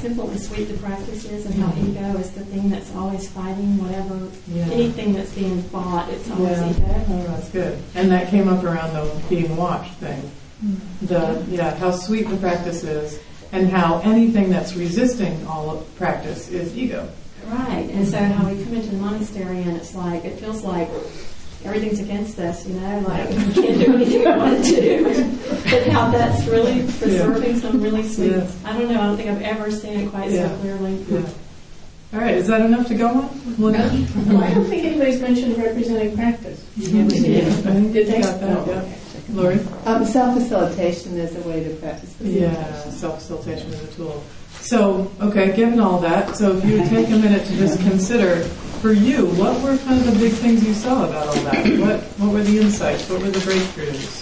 simple and sweet the practice is, and how ego is the thing that's always fighting whatever, anything that's being fought, it's always ego. Oh, that's good. And that came up around the being watched thing. How sweet the practice is, and how anything that's resisting all of practice is ego. Right, and so how we come into the monastery and it feels like everything's against us, like we can't do anything we want to do. But how that's really preserving some really sweet, I don't think I've ever seen it quite so clearly. Yeah. All right, is that enough to go on? Well, I don't think anybody's mentioned representing practice. Did they? Got that, okay. Lori? Self-facilitation is a way to practice. Self-facilitation is a tool. So, given all that, so if you would take a minute to just consider, for you, what were kind of the big things you saw about all that? What were the insights? What were the breakthroughs?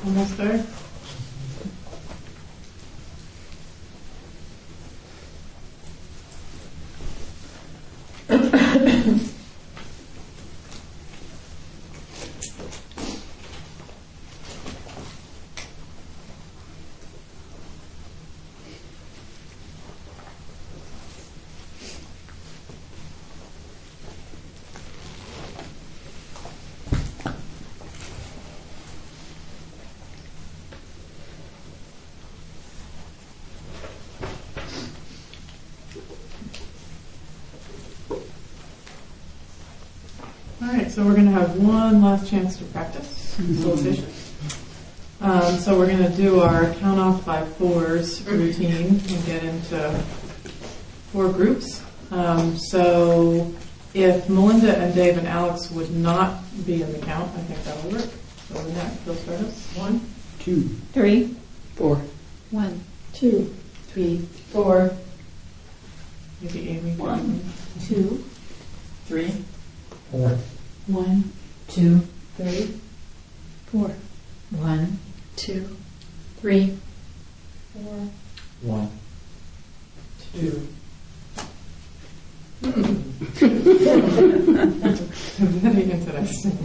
Almost there? All right, so we're going to have one last chance to practice facilitation. So we're going to do our count off by fours routine and get into 4 groups. So if Melinda and Dave and Alex would not be in the count, I think that'll work. So with that, you'll start us. 1, 2, 3, 4, 1, 2, 3, 4, Maybe Amy. 1, 2, 3, 4, 1, 2, 3, 4, 1, 2, 3, 4. 1. 2. Very interesting.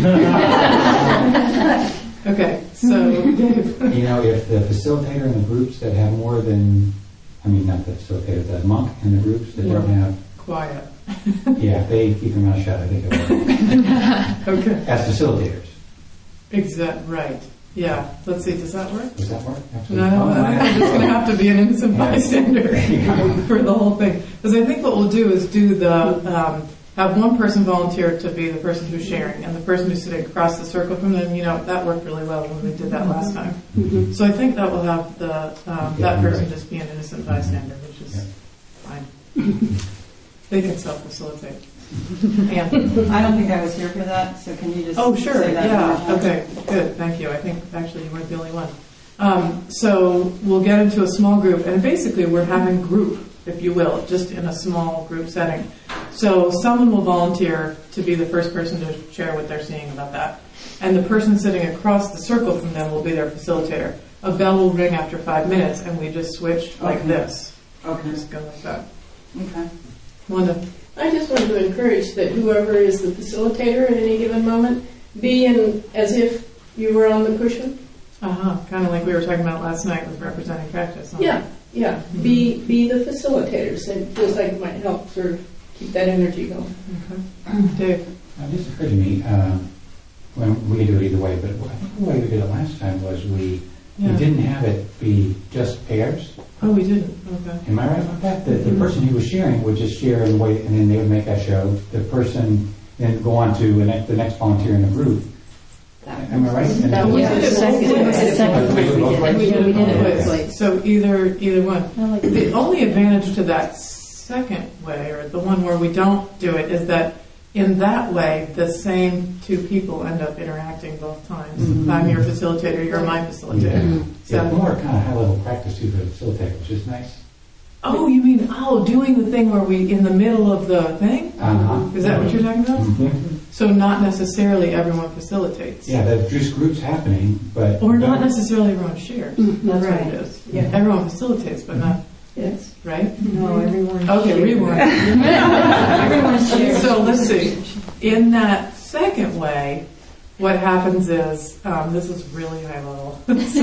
Okay, so Dave. You know, if the facilitator in the groups that have more than, I mean, not the facilitator, the monk in the groups that don't have, Quiet. yeah, if they keep their mouth shut, I think it will. Okay. As facilitators. Right. Yeah. Let's see, does that work? Does that work? No, Absolutely. I think it's going to have to be an innocent bystander for the whole thing. Because I think what we'll do is do the, have one person volunteer to be the person who's sharing, and the person who's sitting across the circle from them, you know, that worked really well when we did that last time. Mm-hmm. So I think that will have the, that person just be an innocent bystander, which is fine. They can self-facilitate. And I don't think I was here for that, so can you just oh, sure. say that Yeah. one more time? Okay. Good. Thank you. I think actually you weren't the only one. So we'll get into a small group, and basically we're having group, if you will, just in a small group setting. So someone will volunteer to be the first person to share what they're seeing about that, and the person sitting across the circle from them will be their facilitator. A bell will ring after 5 minutes, and we just switch like this. Okay. Just go like that. Okay. Wanda. I just wanted to encourage that whoever is the facilitator at any given moment be in as if you were on the cushion. Kind of like we were talking about last night with representing practice. Huh? Yeah. Mm-hmm. Be the facilitator. So it feels like it might help sort of keep that energy going. Okay. Dave. It just occurred to me, when we could do it either way, but I think the way we did it last time was we didn't have it be just pairs. Oh, we didn't. Okay. Am I right about that? The person who was sharing would just share and wait, and then they would make that show. The person then go on to the next volunteer in the group. Am I right? That was Yeah. the Second. We did both ways? We did Okay. both ways. So either one. The only advantage to that second way, or the one where we don't do it, is that in that way, the same 2 people end up interacting both times. Mm-hmm. I'm your facilitator, you're my facilitator. Yeah, more kind of high-level practice too for the facilitator, which is nice. Oh, you mean, doing the thing where we, in the middle of the thing? Uh-huh. Is that what you're talking about? Mm-hmm. So not necessarily everyone facilitates. Yeah, there's just groups happening, but... Or not necessarily everyone shares. That's what Right. it is. Yeah. Everyone facilitates, but not, Yes. right? No, everyone. Okay, rewind. Everyone shares. So let's see. In that second way, what happens is, this is really high level.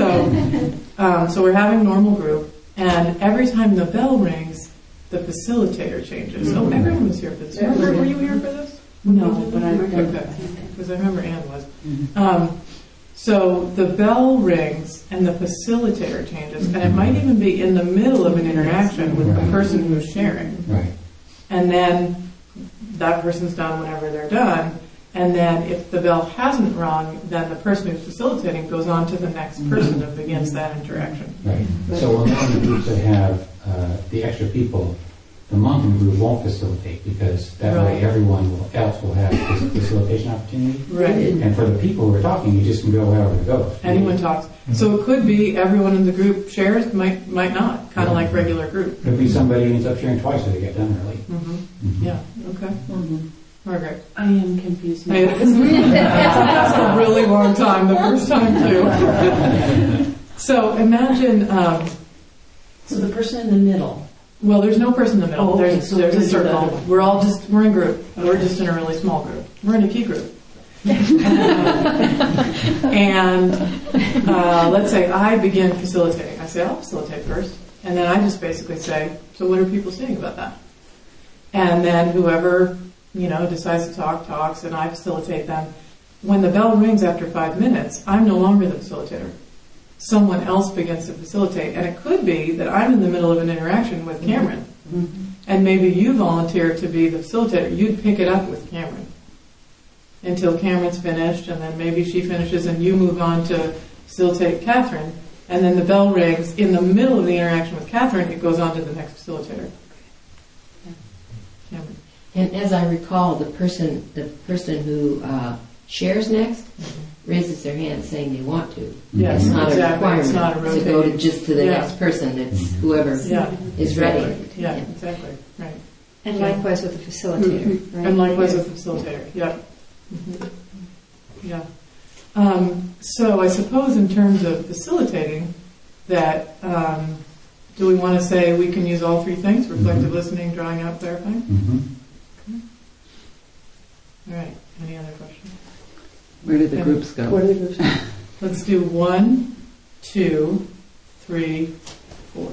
So we're having normal group, and every time the bell rings, the facilitator changes. So everyone was here for this. Were you here for this? No, but I Okay, because I remember Ann was. So the bell rings and the facilitator changes, and it might even be in the middle of an interaction with the person who's sharing. Right. And then that person's done whenever they're done. And then if the bell hasn't rung, then the person who's facilitating goes on to the next person that begins that interaction. Right. So when we're in the groups that have the extra people, the monk in the group won't facilitate because that way everyone else will have this facilitation opportunity. Right. And for the people who are talking, you just can go wherever it goes. Anyone talks. So it could be everyone in the group shares, might not, kind of like regular group. Could be somebody ends up sharing twice if they get done early. Yeah, okay. Margaret. I am confused. Hey, it took a really long time the first time too. So imagine, So the person in the middle. well, there's no person in the middle. Oh, okay, There's so a this is the circle. other one. We're in group. We're just in a really small group. We're in a key group. And let's say I begin facilitating. I say, I'll facilitate first. And then I just basically say, so what are people saying about that? And then whoever, decides to talk, talks, and I facilitate them. When the bell rings after 5 minutes, I'm no longer the facilitator. Someone else begins to facilitate. And it could be that I'm in the middle of an interaction with Cameron. Mm-hmm. And maybe you volunteer to be the facilitator. You'd pick it up with Cameron until Cameron's finished, and then maybe she finishes and you move on to facilitate Catherine. And then the bell rings. In the middle of the interaction with Catherine, it goes on to the next facilitator. Cameron. And as I recall, the person who shares next raises their hand saying they want to. Yes, It's not exactly. a requirement It's not a to go rotating. to the Yeah. next person. It's whoever Yeah, is ready. exactly. Yeah, exactly. Right. And likewise with the facilitator, right? And likewise with the facilitator. Yeah. Mhm. Yeah. So I suppose in terms of facilitating, that do we want to say we can use all three things: reflective listening, drawing out, clarifying? Mm-hmm. All right. Any other questions? Where did the groups go? What are the groups? Let's do 1, 2, 3, 4.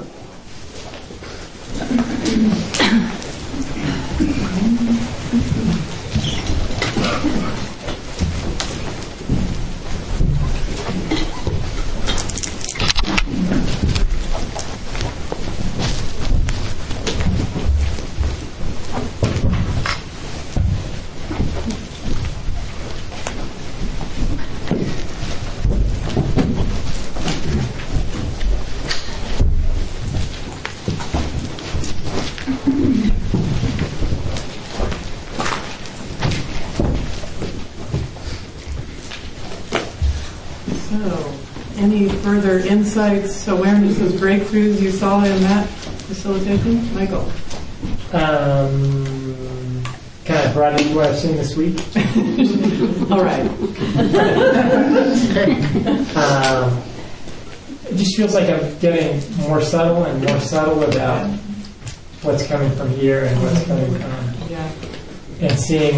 So, any further insights, awarenesses, breakthroughs you saw in that facilitation? Michael? Kind of brought in what I've seen this week. All right. It just feels like I'm getting more subtle and more subtle about what's coming from here and what's coming from, Yeah. and seeing.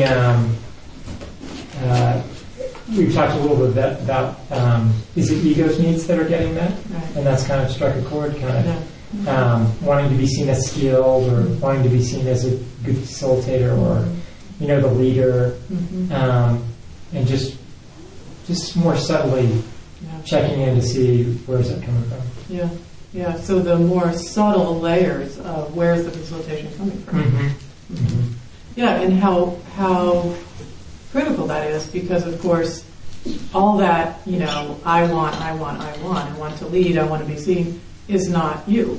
We've talked a little bit about is it ego's needs that are getting met, Right. and that's kind of struck a chord, kind of. Yeah. Wanting to be seen as skilled, or wanting to be seen as a good facilitator, or the leader, Mhm. and just more subtly Yeah. checking in to see where's it coming from. Yeah. Yeah. So the more subtle layers of where's the facilitation coming from? Mm-hmm. Yeah, and how critical that is, because of course all that I want to lead, I want to be seen, is not you.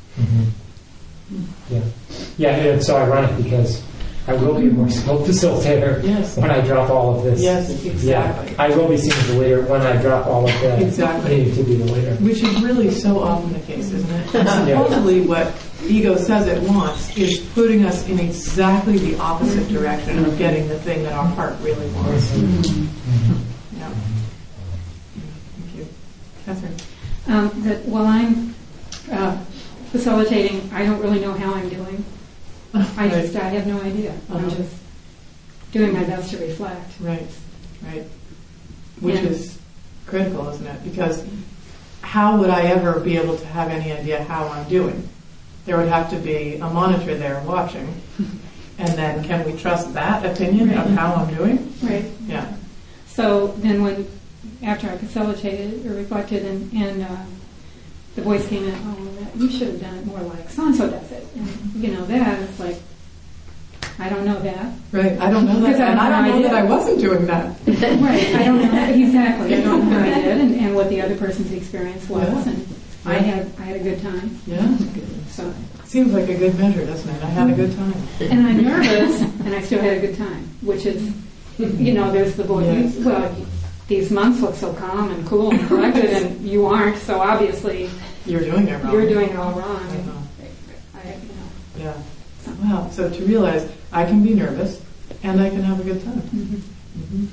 Yeah, and it's so ironic because I will be a more skilled facilitator Yes. when I drop all of this. Yes, exactly. Yeah, I will be seen as the leader when I drop all of the Exactly. needing to be the leader. Which is really so often the case, isn't it? And supposedly what ego says it wants is putting us in exactly the opposite direction of getting the thing that our heart really wants. Yeah. Thank you. Catherine? That while I'm facilitating, I don't really know how I'm doing. I have no idea. I'm Uh-huh. just doing my best to reflect. Right. Which Yeah. is critical, isn't it? Because how would I ever be able to have any idea how I'm doing? There would have to be a monitor there watching. And then can we trust that opinion of how I'm doing? Right. Yeah. So then after I facilitated or reflected and the voice came in, you should have done it more like so-and-so does it. And, that is like, I don't know that. Right. I don't know that. Because I have And I no don't know idea. that I wasn't doing that. Right. I don't know that. Exactly. I don't know how I did and what the other person's experience was. Yeah. And I had a good time. Yeah. So, Seems like a good measure, doesn't it? I had a good time. and I'm nervous, and I still had a good time, which is, there's the voice. Yes. Well, these monks look so calm and cool and collected, and you aren't. So obviously, You're doing it wrong. you're doing it all wrong. Yeah. Wow. So to realize I can be nervous, and I can have a good time. Mm-hmm.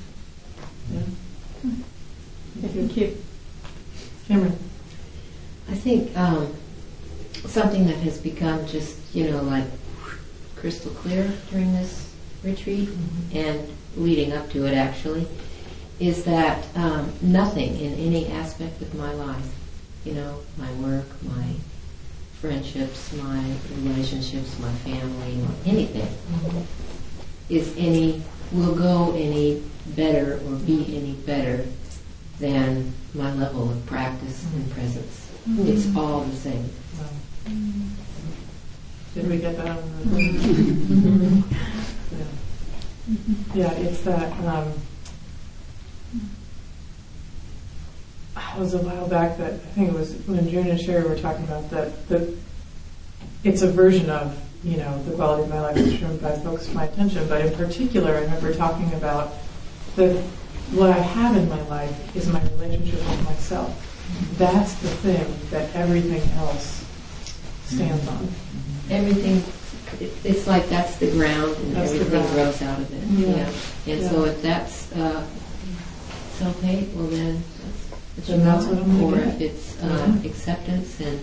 Yeah. Thank you. Cameron. I think something that has become just, like crystal clear during this retreat and leading up to it actually, is that nothing in any aspect of my life, my work, my friendships, my relationships, my family, or anything, will go any better or be any better than my level of practice and presence. It's all the same. Wow. Did we get that on the Yeah, it's that. It was a while back that I think it was when June and Sherry were talking about that. It's a version of the quality of my life which has focused my attention. But in particular, I remember talking about what I have in my life is my relationship with myself. That's the thing that everything else stands on. Everything, it's like that's the ground and That's the everything ground. grows out of it. Yeah. And so if that's self-hate, well then that's what you Then that's want. what I'm Or gonna if get. it's acceptance and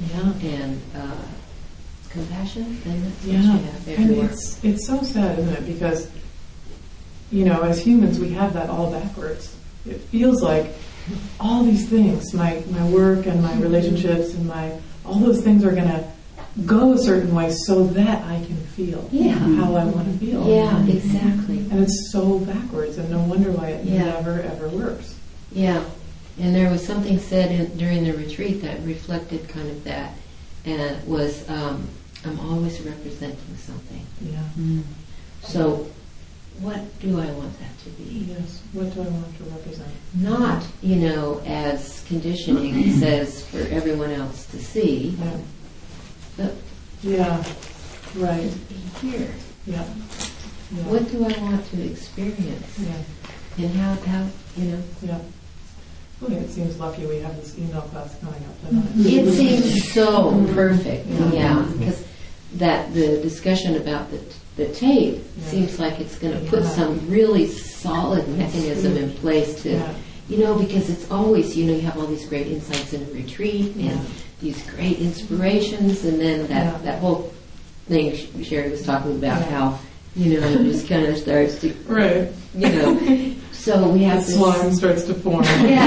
compassion, then that's what you have And everywhere. it's so sad, isn't it? Because as humans, we have that all backwards. It feels like all these things, my work and my relationships and all those things are going to go a certain way so that I can feel how I want to feel. Yeah, exactly. And it's so backwards, and no wonder why it never ever works. Yeah, and there was something said during the retreat that reflected kind of that, and it was, I'm always representing something. Yeah. So, what do I want that to be? Yes. What do I want to represent? Not, as conditioning says for everyone else to see, Yeah. but Yeah. Right. be here. Yeah. Yeah. What do I want to experience? Yeah. And how, Yeah. Boy, it seems lucky we have this email class coming up tonight. It seems so perfect, Yeah. because the discussion about the tape seems like it's going to put some really solid mechanism in place to, because it's always, you have all these great insights in a retreat and these great inspirations, and then that whole thing Sherry was talking about, how, it just kind of starts to, Right. So we have The slime starts to form.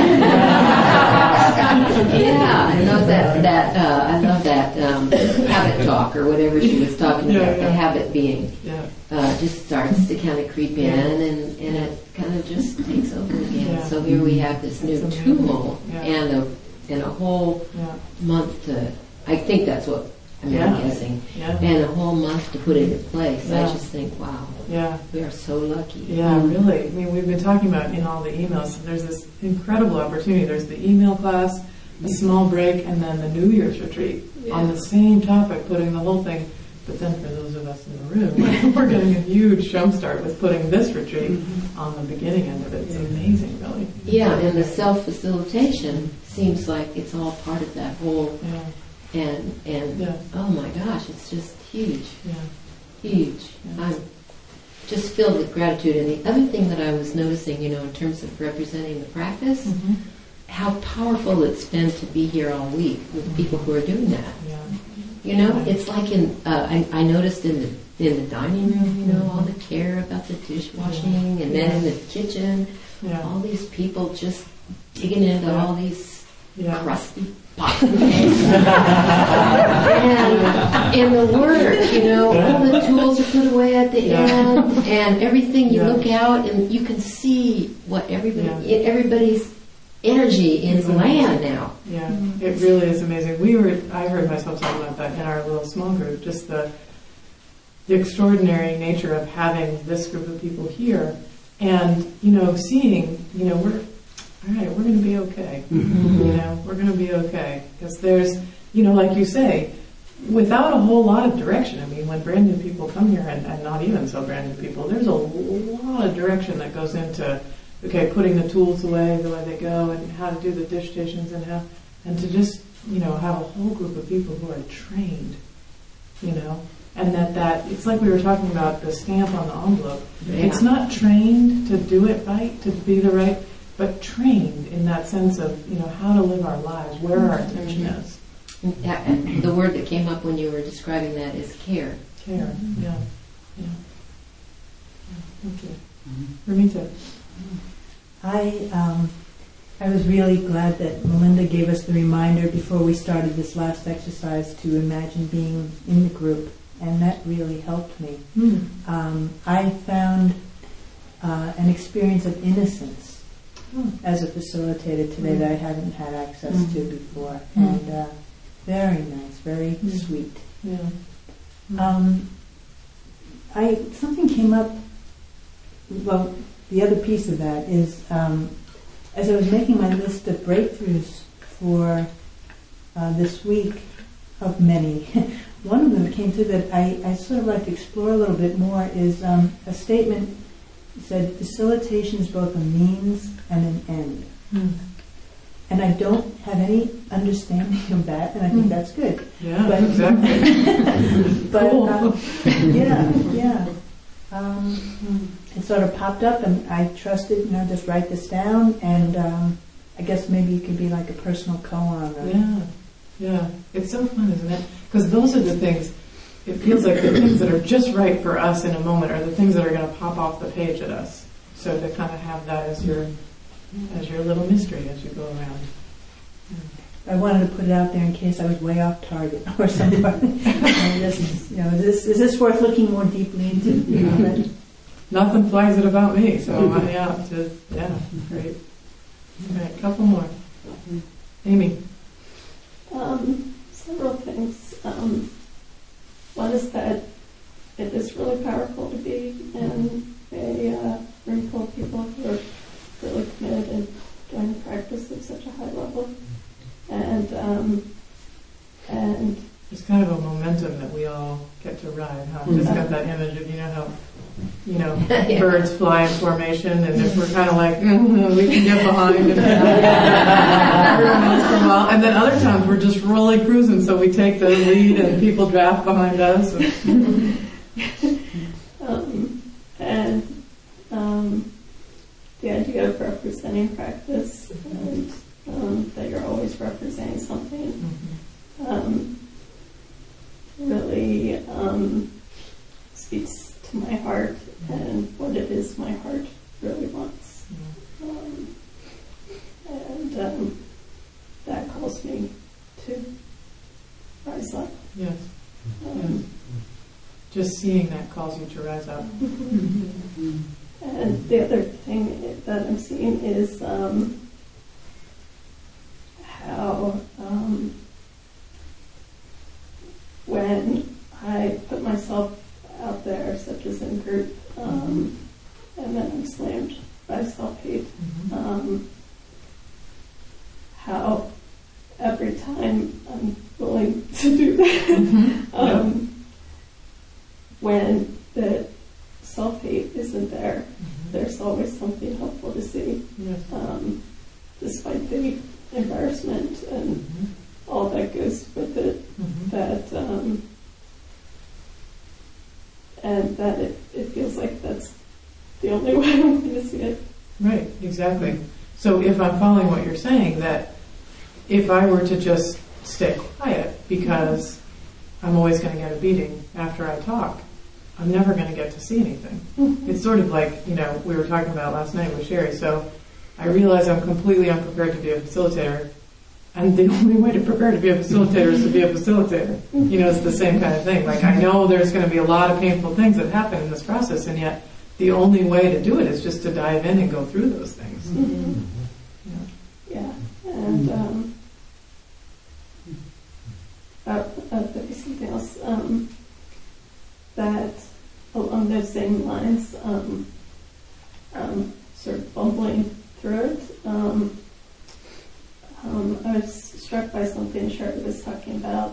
I love that. I love that habit talk or whatever she was talking about. The habit being just starts to kind of creep in, and it kind of just takes over again. Yeah. So here we have this new That's amazing. tool and a whole month to. I think that's what I'm guessing. Yeah. And a whole month to put it in place. Yeah. I just think, wow, Yeah. we are so lucky. Yeah, really. I mean, we've been talking about in all the emails, there's this incredible opportunity. There's the email class, a small break, and then the New Year's retreat on the same topic, putting the whole thing. But then for those of us in the room, we're getting a huge jumpstart with putting this retreat on the beginning end of it. It's amazing, really. Yeah, and the self-facilitation seems like it's all part of that whole, and oh my gosh, it's just huge, huge. Yeah. I'm just filled with gratitude. And the other thing that I was noticing, in terms of representing the practice, how powerful it's been to be here all week with people who are doing that. It's like I noticed in the dining room, all the care about the dishwashing, and then in the kitchen, all these people just digging into all these crusty pots and pans. and the work, all the tools are put away at the end, and everything you look out and you can see what everybody's energy is land now. Yeah, it really is amazing. I heard myself talk about that in our little small group, just the extraordinary nature of having this group of people here, and seeing, we're going to be okay. We're going to be okay, because there's, like you say, without a whole lot of direction. I mean, when brand new people come here, and not even so brand new people, there's a lot of direction that goes into putting the tools away the way they go, and how to do the dish stations, and to just have a whole group of people who are trained, and that it's like we were talking about the stamp on the envelope. Yeah. It's not trained to do it right, to be the right, but trained in that sense of, how to live our lives, where our attention is. And the word that came up when you were describing that is care. Care, yeah. Thank you. Ramita. I was really glad that Melinda gave us the reminder before we started this last exercise to imagine being in the group, and that really helped me. I found an experience of innocence as a facilitator today that I hadn't had access to before, and very nice, very sweet. Yeah. Something came up. Well, the other piece of that is, as I was making my list of breakthroughs for this week of many, one of them came through that I sort of like to explore a little bit more is a statement that said, facilitation is both a means and an end. And I don't have any understanding of that, and I think that's good. Yeah, but, exactly. But, cool. yeah. It sort of popped up, and I trusted, just write this down, and I guess maybe it could be like a personal koan. Yeah. It's so fun, isn't it? Because those are the things, it feels like the things that are just right for us in a moment are the things that are going to pop off the page at us. So to kind of have that as your little mystery as you go around. I wanted to put it out there in case I was way off target or something. Is this worth looking more deeply into? Nothing flags it about me, so great. All right, couple more. Amy. Several things. One is that it is really powerful to be in a room full of people who are really committed and doing the practice at such a high level. And there's kind of a momentum that we all get to ride, huh? Just got that image of, how birds fly in formation, and if we're kind of like, we can get behind and everyone else come out. And then other times we're just really cruising, so we take the lead and people draft behind us. The idea of representing practice and that you're always representing something really speaks to my heart and what it is my heart really wants. And that calls me to rise up. Yes. Just seeing that calls you to rise up. And the other thing that I'm seeing is how when I put myself out there, such as in group, and then I'm slammed by self-hate, how every time I'm willing to do that, when the self-hate isn't there, there's always something helpful to see, despite the embarrassment and all that goes with it, and that it feels like that's the only way I'm going to see it. Right, exactly. So if I'm following what you're saying, that if I were to just stay quiet because I'm always going to get a beating after I talk, I'm never going to get to see anything. It's sort of like, we were talking about last night with Sherry. So I realize I'm completely unprepared to be a facilitator, and the only way to prepare to be a facilitator is to be a facilitator. It's the same kind of thing. Like, I know there's going to be a lot of painful things that happen in this process, and yet the only way to do it is just to dive in and go through those things. And there'd be something else that along those same lines, sort of bumbling through it. I was struck by something Sherry was talking about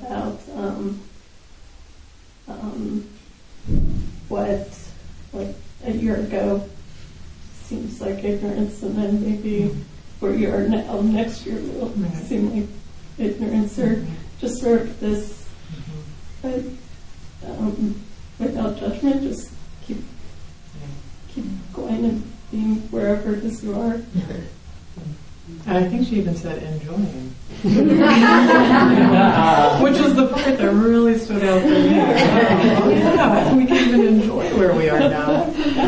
what, like a year ago, seems like ignorance, and then maybe where you are now, next year will seem like ignorance, or just sort of this without judgment, just keep going and being wherever it is you are. And I think she even said enjoying. Which was the part that really stood out for me. Oh, yeah, we can even enjoy where we are now.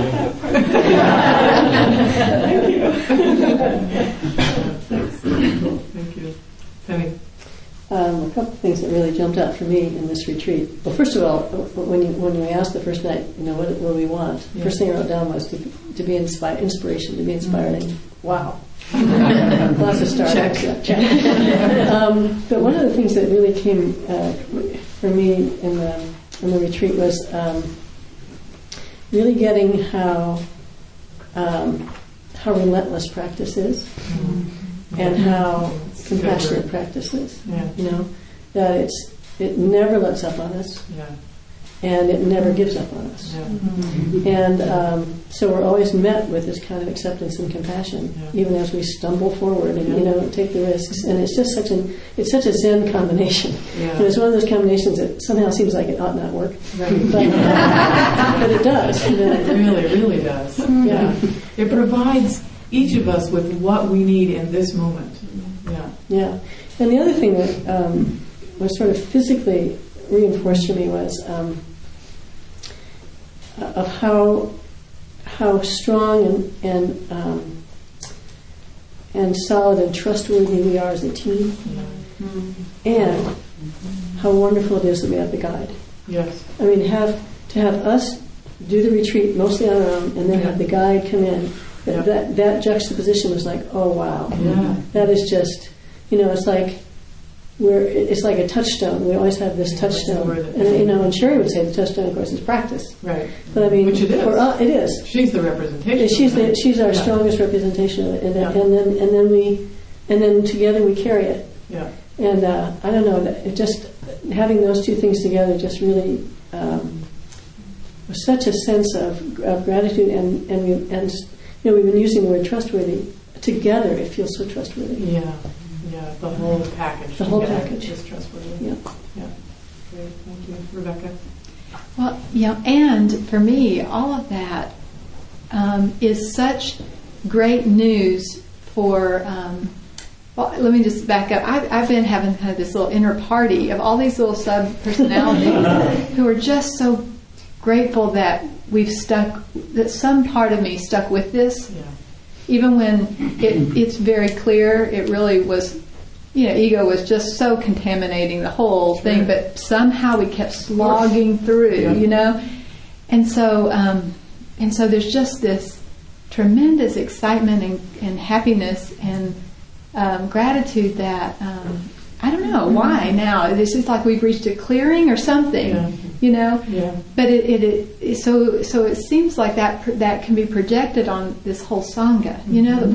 Thank you. Penny. A couple of things that really jumped out for me in this retreat. Well, first of all, when we asked the first night, what do we want? The first thing I wrote down was to be inspired, inspiration, to be inspiring. Wow. Lots of stars. Check. But one of the things that really came for me in the retreat was really getting how relentless practice is, and how compassionate practice is. That it never lets up on us, and it never gives up on us. And so we're always met with this kind of acceptance and compassion, even as we stumble forward and take the risks. And it's just such a Zen combination. It's one of those combinations that somehow seems like it ought not work, but it does. It really does. Yeah, it provides each of us with what we need in this moment. Yeah. And the other thing that was sort of physically reinforced for me was of how strong and solid and trustworthy we are as a team, and how wonderful it is that we have the guide. Yes. I mean, to have us do the retreat mostly on our own, and then have the guide come in. That juxtaposition was like, oh wow, that is just, it's like it's like a touchstone. We always have this touchstone, and Sherry would say the touchstone, of course, is practice. Right. But I mean, which it is. For us, it is. She's the representation. She's our strongest representation of it, and then together we carry it. Yeah. And I don't know, it just having those two things together just really was such a sense of gratitude, and we've been using the word trustworthy together. It feels so trustworthy. Yeah. The whole package. The whole package is trustworthy. Yeah. Great. Thank you, Rebecca. Well, and for me, all of that is such great news for. Well, let me just back up. I've been having kind of this little inner party of all these little sub-personalities who are just so grateful that that some part of me stuck with this. Yeah. Even when it's very clear, it really was, ego was just so contaminating the whole thing, but somehow we kept slogging through, And so there's just this tremendous excitement and happiness and gratitude that I don't know why now. It's just like we've reached a clearing or something, But so it seems like that can be projected on this whole sangha. That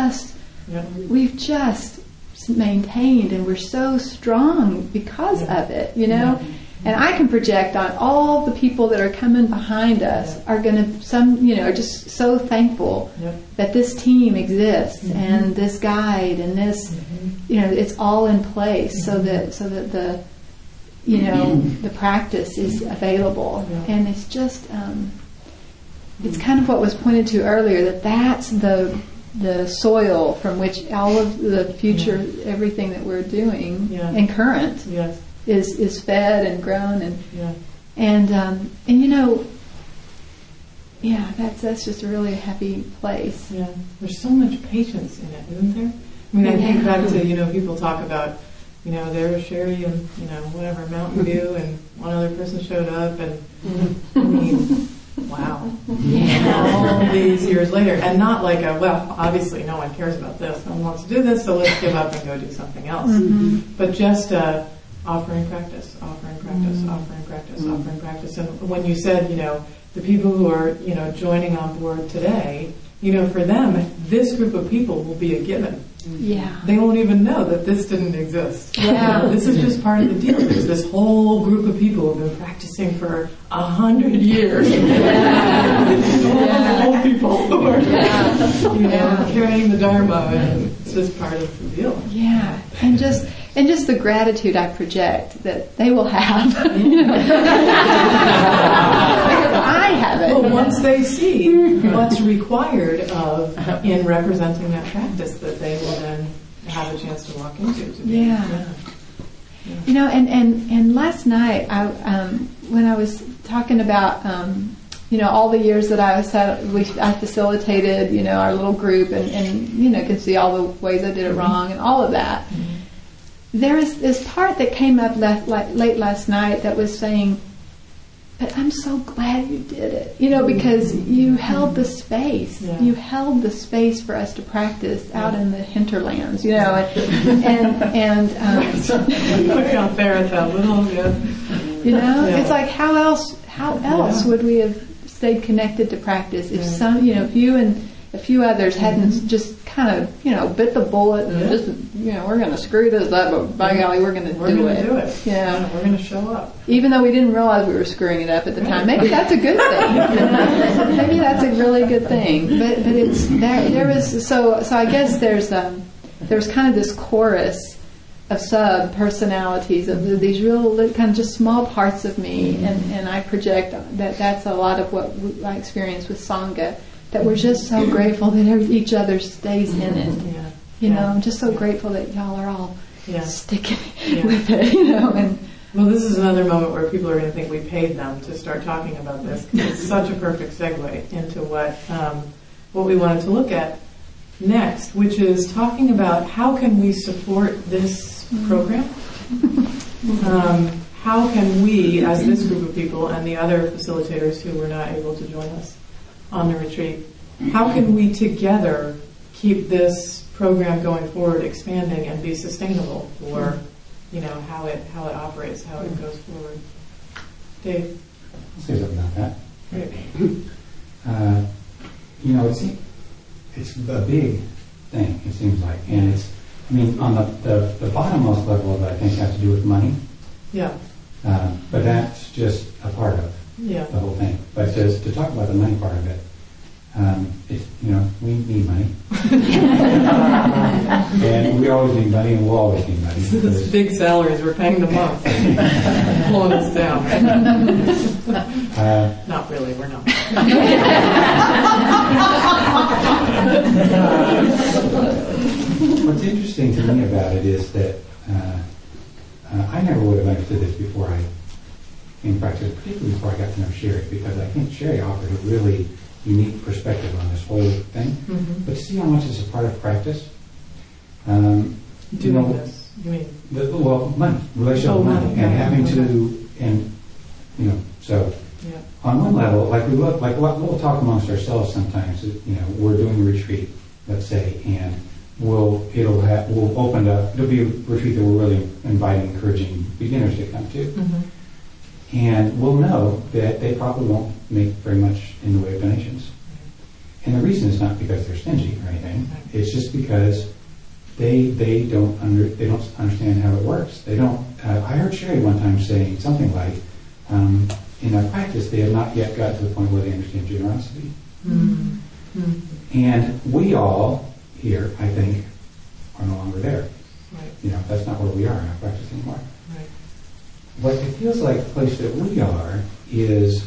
we've just maintained, and we're so strong because of it. And I can project on all the people that are coming behind us are going to are just so thankful that this team exists and this guide and this it's all in place so that the the practice is available. And it's just it's kind of what was pointed to earlier, that's the soil from which all of the future everything that we're doing and current is fed and grown and that's just a really happy place. Yeah, there's so much patience in it, isn't there? I mean, I think back to people talk about there's Sherry and whatever Mountain View, and one other person showed up, and I mean, wow, all these years later, and not like obviously no one cares about this, no one wants to do this, so let's give up and go do something else, but just offering practice, offering practice. And when you said, the people who are, joining on board today, for them, this group of people will be a given. Yeah. They won't even know that this didn't exist. Yeah. This is just part of the deal. There's this whole group of people who've been practicing for 100 years. Old people who are, carrying the Dharma, and it's just part of the deal. Yeah. and just the gratitude I project that they will have. You know. Because I have it. Well, once they see what's required of in representing that practice, that they will then have a chance to walk into. Yeah. You know, and last night, when I was talking about, all the years that I facilitated, our little group, and could see all the ways I did it wrong and all of that. There is this part that came up late last night that was saying, but I'm so glad you did it, because you held the space. Yeah. You held the space for us to practice out in the hinterlands, and look out there at that little, it's like how else would we have stayed connected to practice if if you and a few others hadn't just kind of, bit the bullet and just, we're going to screw this up, but by golly, we're going to do it. Yeah, we're going to show up. Even though we didn't realize we were screwing it up at the time. Maybe that's a good thing. Maybe that's a really good thing. But it's there was so I guess there's kind of this chorus of sub personalities of these real kind of just small parts of me, and I project that's a lot of what I experience with Sangha. That we're just so grateful that each other stays in it. I'm just so grateful that y'all are all sticking with it. And well, this is another moment where people are going to think we paid them to start talking about this. It's such a perfect segue into what we wanted to look at next, which is talking about how can we support this program. How can we, as this group of people and the other facilitators who were not able to join us on the retreat, how can we together keep this program going forward, expanding, and be sustainable for, how it operates, how it goes forward? Dave? I'll say something about that. Great. It's a big thing, it seems like. And on the bottommost level of it, I think, has to do with money. Yeah. But that's just a part of the whole thing. But to talk about the money part of it, we need money. And we always need money, and we'll always need money. Those big salaries we're paying them off. Pulling us down. Not really, we're not. What's interesting to me about it is that I never would have understood this before I came to practice, particularly before I got to know Sherry, because I think Sherry offered a really unique perspective on this whole thing. Mm-hmm. But to see how much is a part of practice. Doing this, you mean? Money, relational money, and having to, so on one level, we'll talk amongst ourselves sometimes. We're doing a retreat, let's say, and we'll open up. It'll be a retreat that we're really inviting, encouraging beginners to come to. Mm-hmm. And we'll know that they probably won't make very much in the way of donations. And the reason is not because they're stingy or anything. It's just because they don't understand how it works. They don't. I heard Sherry one time saying something like, in our practice, they have not yet got to the point where they understand generosity. Mm-hmm. And we all here, I think, are no longer there. Right. That's not where we are in our practice anymore. Right. What it feels like the place that we are is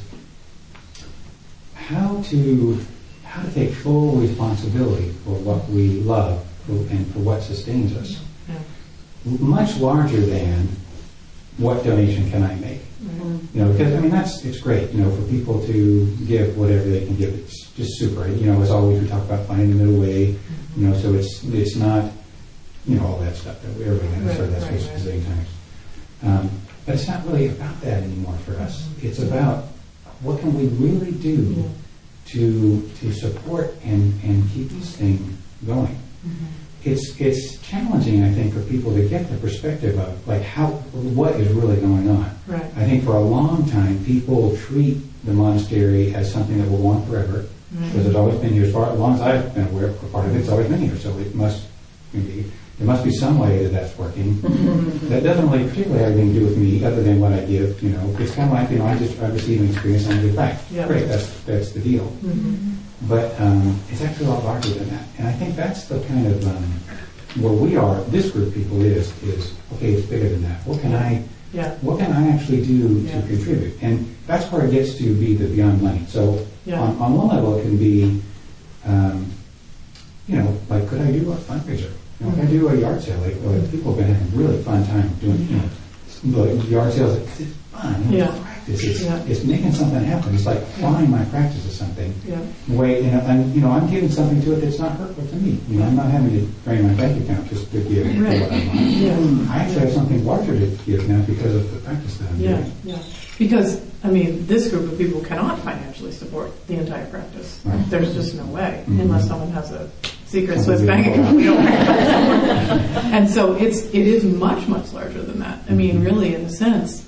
how to take full responsibility for what we love and for what sustains us. Yeah. Much larger than what donation can I make. Mm-hmm. Because it's great, for people to give whatever they can give. It's just super. As always, we talk about finding the middle way. So it's not, all that stuff that everybody knows. So that's what we're saying times. But it's not really about that anymore for us. It's about what can we really do to support and keep this thing going. Mm-hmm. It's challenging, I think, for people to get the perspective of what is really going on. Right. I think for a long time, people treat the monastery as something that will go on forever, because it's always been here as long as I've been aware of part of it. It's always been here, so it must be. There must be some way that's working. That doesn't really particularly have anything to do with me, other than what I give. It's kind of like I receive an experience and I give back. Yeah. Great, that's the deal. Mm-hmm. But it's actually a lot larger than that, and I think that's the kind of where we are, this group of people is okay, it's bigger than that. What can I actually do to contribute? And that's where it gets to be the beyond money. So on one level, it can be, like, could I do a fundraiser? Could I do a yard sale? Like, people have been having a really fun time doing, yard sales. It's fun. Practice. It's making something happen. It's like applying my practice to something. I'm giving something to it that's not hurtful to me. I'm not having to drain my bank account just to give for what I want. I actually have something larger to give now because of the practice that I'm doing. Because, this group of people cannot financially support the entire practice. Right. There's just no way, unless someone has a secret Swiss bank account. And so it is much, much larger than that. Really, in a sense,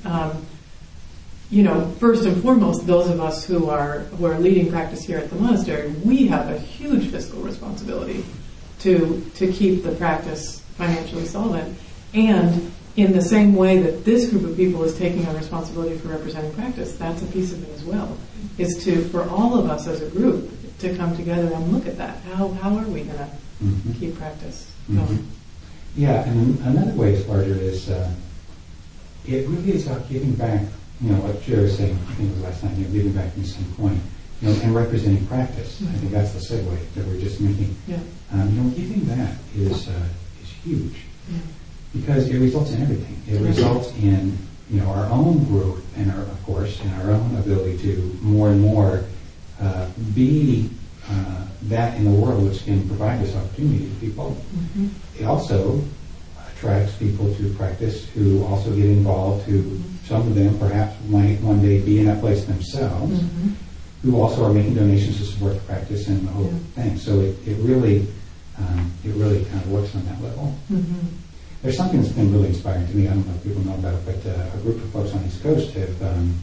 first and foremost, those of us who are leading practice here at the monastery, we have a huge fiscal responsibility to keep the practice financially solvent. And in the same way that this group of people is taking on responsibility for representing practice, that's a piece of it as well, is for all of us as a group to come together and look at that. How are we going to keep practice going? Yeah, and another way it's larger is it really is about giving back, what Jerry was saying, I think it was last night, giving back from the same point, and representing practice. I think that's the segue that we're just making. Giving that is huge. Because it results in everything. It results in our own growth and of course in our own ability to more and more be that in the world which can provide this opportunity to people. It also attracts people to practice who also get involved, who some of them perhaps might one day be in that place themselves, who also are making donations to support the practice and the whole thing. So it really kind of works on that level. There's something that's been really inspiring to me. I don't know if people know about it, but a group of folks on the East Coast have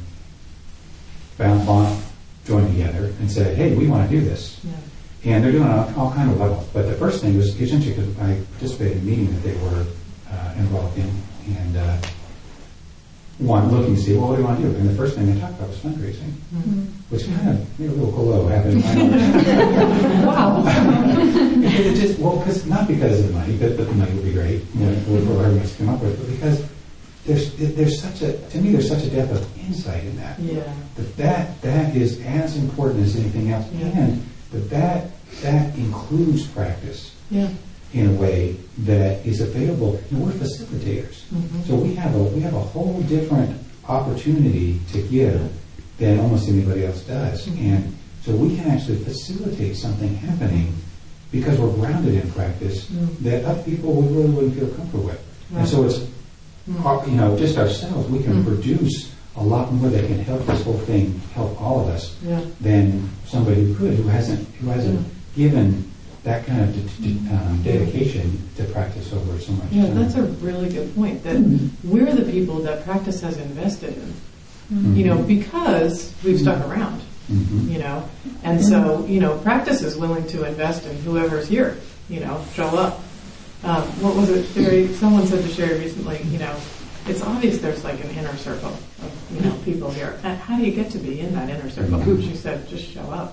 joined together and said, hey, we want to do this. And they're doing it on all kinds of levels. But the first thing was interesting because I participated in a meeting that they were involved in. And looking to see, what do we want to do? And the first thing they talked about was fundraising, which kind of made a little glow happen. Wow. Not because of the money, but the money would be great, for everyone to come up with, but because there's such a depth of insight in that. That is as important as anything else, and that includes practice in a way that is available. We're facilitators, so we have a whole different opportunity to give than almost anybody else does, and so we can actually facilitate something happening because we're grounded in practice that other people we really wouldn't feel comfortable with. And so it's just ourselves, we can produce a lot more that can help this whole thing, help all of us, than somebody who hasn't given that kind of dedication to practice over so much time. That's a really good point, that we're the people that practice has invested in, because we've stuck around, and so, practice is willing to invest in whoever's here, show up. What was it, Sherry? Someone said to Sherry recently, it's obvious there's like an inner circle of, people here. And how do you get to be in that inner circle? She said, just show up.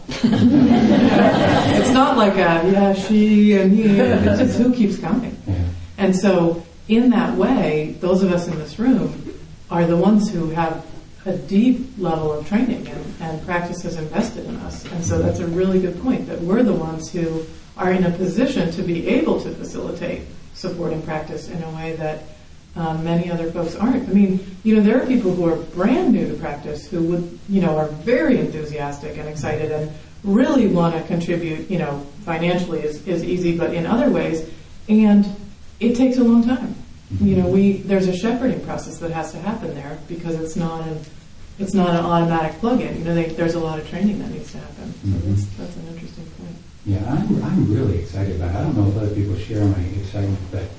It's not like she and he, it's just who keeps coming. And so in that way, those of us in this room are the ones who have a deep level of training and practice has invested in us. And so that's a really good point, that we're the ones who are in a position to be able to facilitate supporting practice in a way that many other folks aren't. There are people who are brand new to practice who would, are very enthusiastic and excited and really want to contribute, financially is easy, but in other ways, and it takes a long time. There's a shepherding process that has to happen there because it's not an automatic plug-in. There's a lot of training that needs to happen. So that's an interesting point. Yeah, I'm really excited about it. I don't know if other people share my excitement, but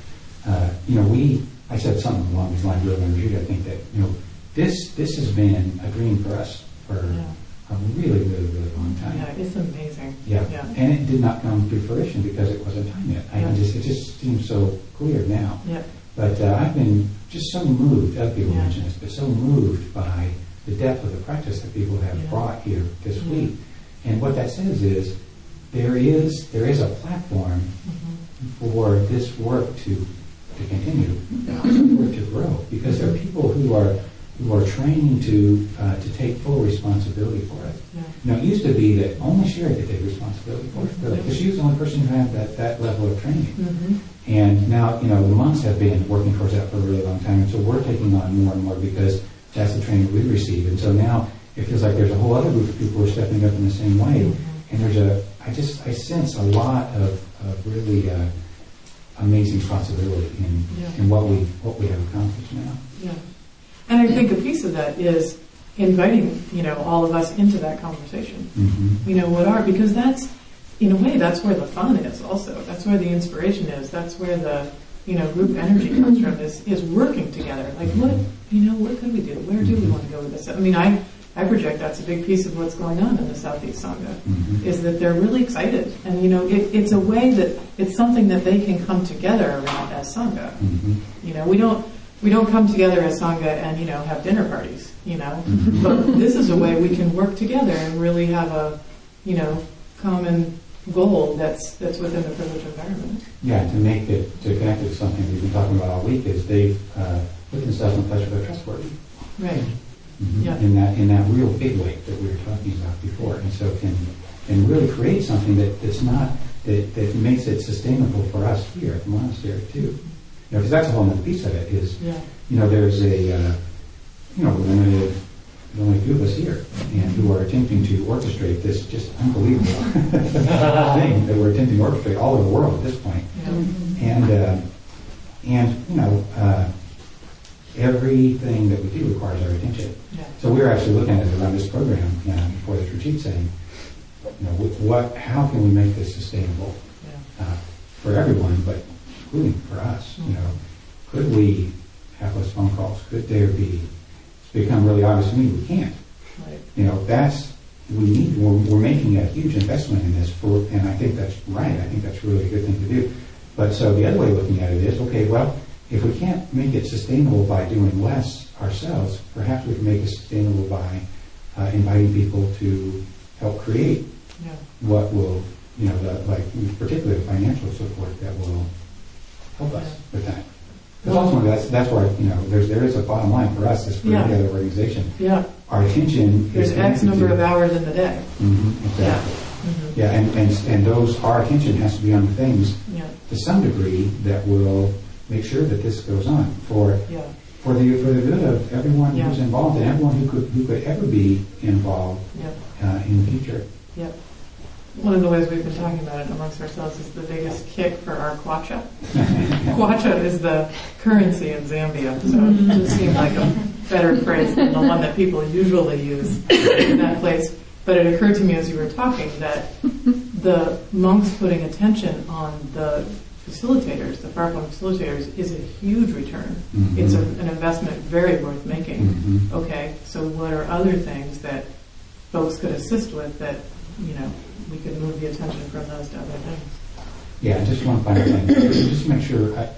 I said something along these lines earlier in the retreat. I think that this has been a dream for us for a really, really, really long time. Yeah, it's amazing. Yeah, and it did not come to fruition because it wasn't time yet. It just seems so clear now. Yeah. But I've been just so moved. Other people mention this, but so moved by the depth of the practice that people have brought here this week. And what that says is there is a platform for this work to continue, for it to grow, because there are people who are training to take full responsibility for it. Yeah. Now, it used to be that only Sherry could take responsibility for it, really, because she was the only person who had that level of training. Mm-hmm. And now, the monks have been working towards that for a really long time, and so we're taking on more and more because that's the training we receive. And so now it feels like there's a whole other group of people who are stepping up in the same way. Mm-hmm. And I sense a lot of really amazing possibility in what we have accomplished now. Yeah. And I think a piece of that is inviting, all of us into that conversation. Mm-hmm. Because that's, in a way, that's where the fun is also. That's where the inspiration is. That's where the, group energy comes from, is working together. Like, what could we do? Where do we want to go with this? I mean, I project that's a big piece of what's going on in the Southeast Sangha, is that they're really excited. And, it's a way that it's something that they can come together around as Sangha. Mm-hmm. We don't come together as Sangha and, have dinner parties, But this is a way we can work together and really have a, common goal that's within the privileged environment. Yeah, to connect it to something we've been talking about all week is they've put themselves in touch with their trustworthy. Right. Mm-hmm. Yeah. In that real big way that we were talking about before. And so can really create something that makes it sustainable for us here at the monastery too. Because that's a whole other piece of it is, there's a, limited, only a few of us here, and who are attempting to orchestrate this just unbelievable thing that we're attempting to orchestrate all over the world at this point. Yeah. And everything that we do requires our attention. Yeah. So we were actually looking at it around this program before this retreat, saying, how can we make this sustainable for everyone, but including for us? Could we have less phone calls? Could there be? It's become really obvious to me we can't. Right. We're making a huge investment in this and I think that's right. I think that's really a good thing to do. But so the other way of looking at it is, okay, well, if we can't make it sustainable by doing less ourselves, perhaps we can make it sustainable by inviting people to help create what will, particularly financial support that will help us with that. Because ultimately, that's where there is a bottom line for us as for any other organization. Yeah. Our attention There's X number of hours in the day. Mm-hmm, exactly. Yeah. And our attention has to be on the things to some degree that will make sure that this goes on for the good of everyone who's involved and everyone who could ever be involved in the future. Yep. One of the ways we've been talking about it amongst ourselves is the biggest kick for our kwacha. Kwacha is the currency in Zambia, so it just seemed like a better phrase than the one that people usually use in that place. But it occurred to me as you were talking that the monks putting attention on the facilitators, the Farfang facilitators, is a huge return. Mm-hmm. It's an investment very worth making. Mm-hmm. Okay, so what are other things that folks could assist with that, we could move the attention from those to other things? Yeah, just one final thing. Just to make sure, it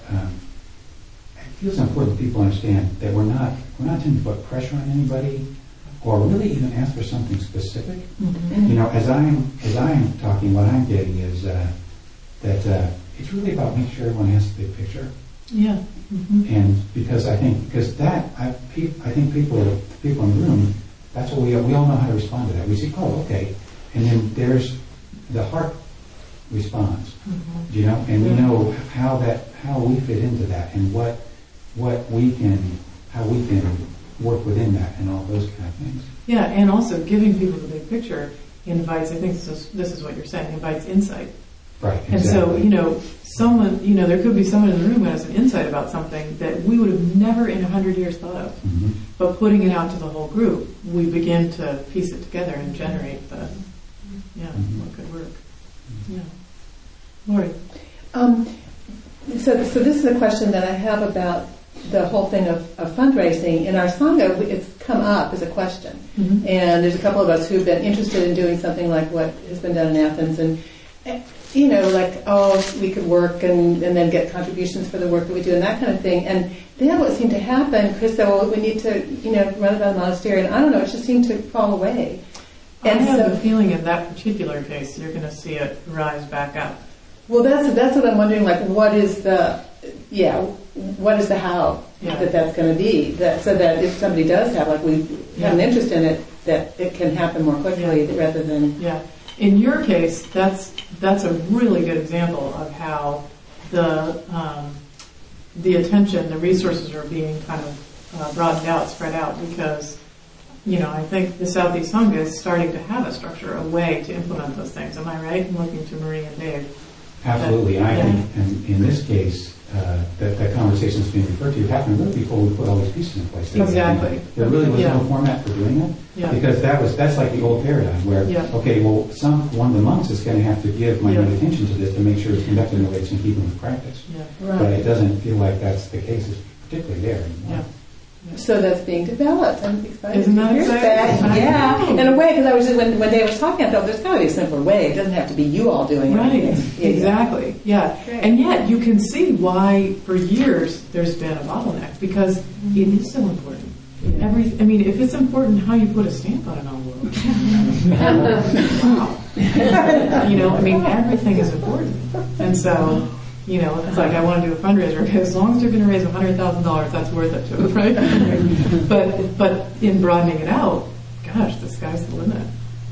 feels important that people understand that we're not trying to put pressure on anybody or really even ask for something specific. Mm-hmm. As I'm talking, what I'm getting is that it's really about making sure everyone has the big picture. Yeah. Mm-hmm. And because I think people in the room, that's what we all know how to respond to that. We say, oh, okay. And then there's the heart response, mm-hmm. and we know how we fit into that and how we can work within that and all those kind of things. Yeah, and also giving people the big picture invites, I think this is what you're saying, invites insight. Right, exactly. And so, someone, there could be someone in the room who has an insight about something that we would have never in 100 years thought of. Mm-hmm. But putting it out to the whole group, we begin to piece it together and generate what could work. Yeah. Lori. So this is a question that I have about the whole thing of fundraising. In our Sangha, it's come up as a question. Mm-hmm. And there's a couple of us who've been interested in doing something like what has been done in Athens. And, we could work and then get contributions for the work that we do and that kind of thing. And then what seemed to happen, Chris said, well, we need to, run about a monastery. And I don't know, it just seemed to fall away. And I have the feeling in that particular case, you're going to see it rise back up. Well, that's what I'm wondering. Like, what is the how that's going to be? So that if somebody does have, like, we have an interest in it, that it can happen more quickly rather than. Yeah. In your case, that's a really good example of how the attention, the resources are being kind of broadened out, spread out, because I think the Southeast Hung is starting to have a structure, a way to implement those things. Am I right? I'm looking to Marie and Dave. Absolutely. And in this case, that conversation that's being referred to happened really before we put all these pieces in place. Exactly. There really was no format for doing that, because that's like the old paradigm where, okay, well, one of the monks is going to have to give minute attention to this to make sure it's conducted in a way that's in keeping with practice. But it doesn't feel like that's the case, particularly there anymore. So that's being developed. I'm excited. Isn't that exciting? Yeah, in a way, because I was just when Dave was talking, I thought there's got to be a simpler way. It doesn't have to be you all doing it. Right. Exactly. Yeah. And yet you can see why for years there's been a bottleneck, because it is so important. If it's important how you put a stamp on an envelope, wow. Everything is important, and so. It's like I want to do a fundraiser, because as long as you're going to raise $100,000, that's worth it to us, right? but in broadening it out, gosh, the sky's the limit.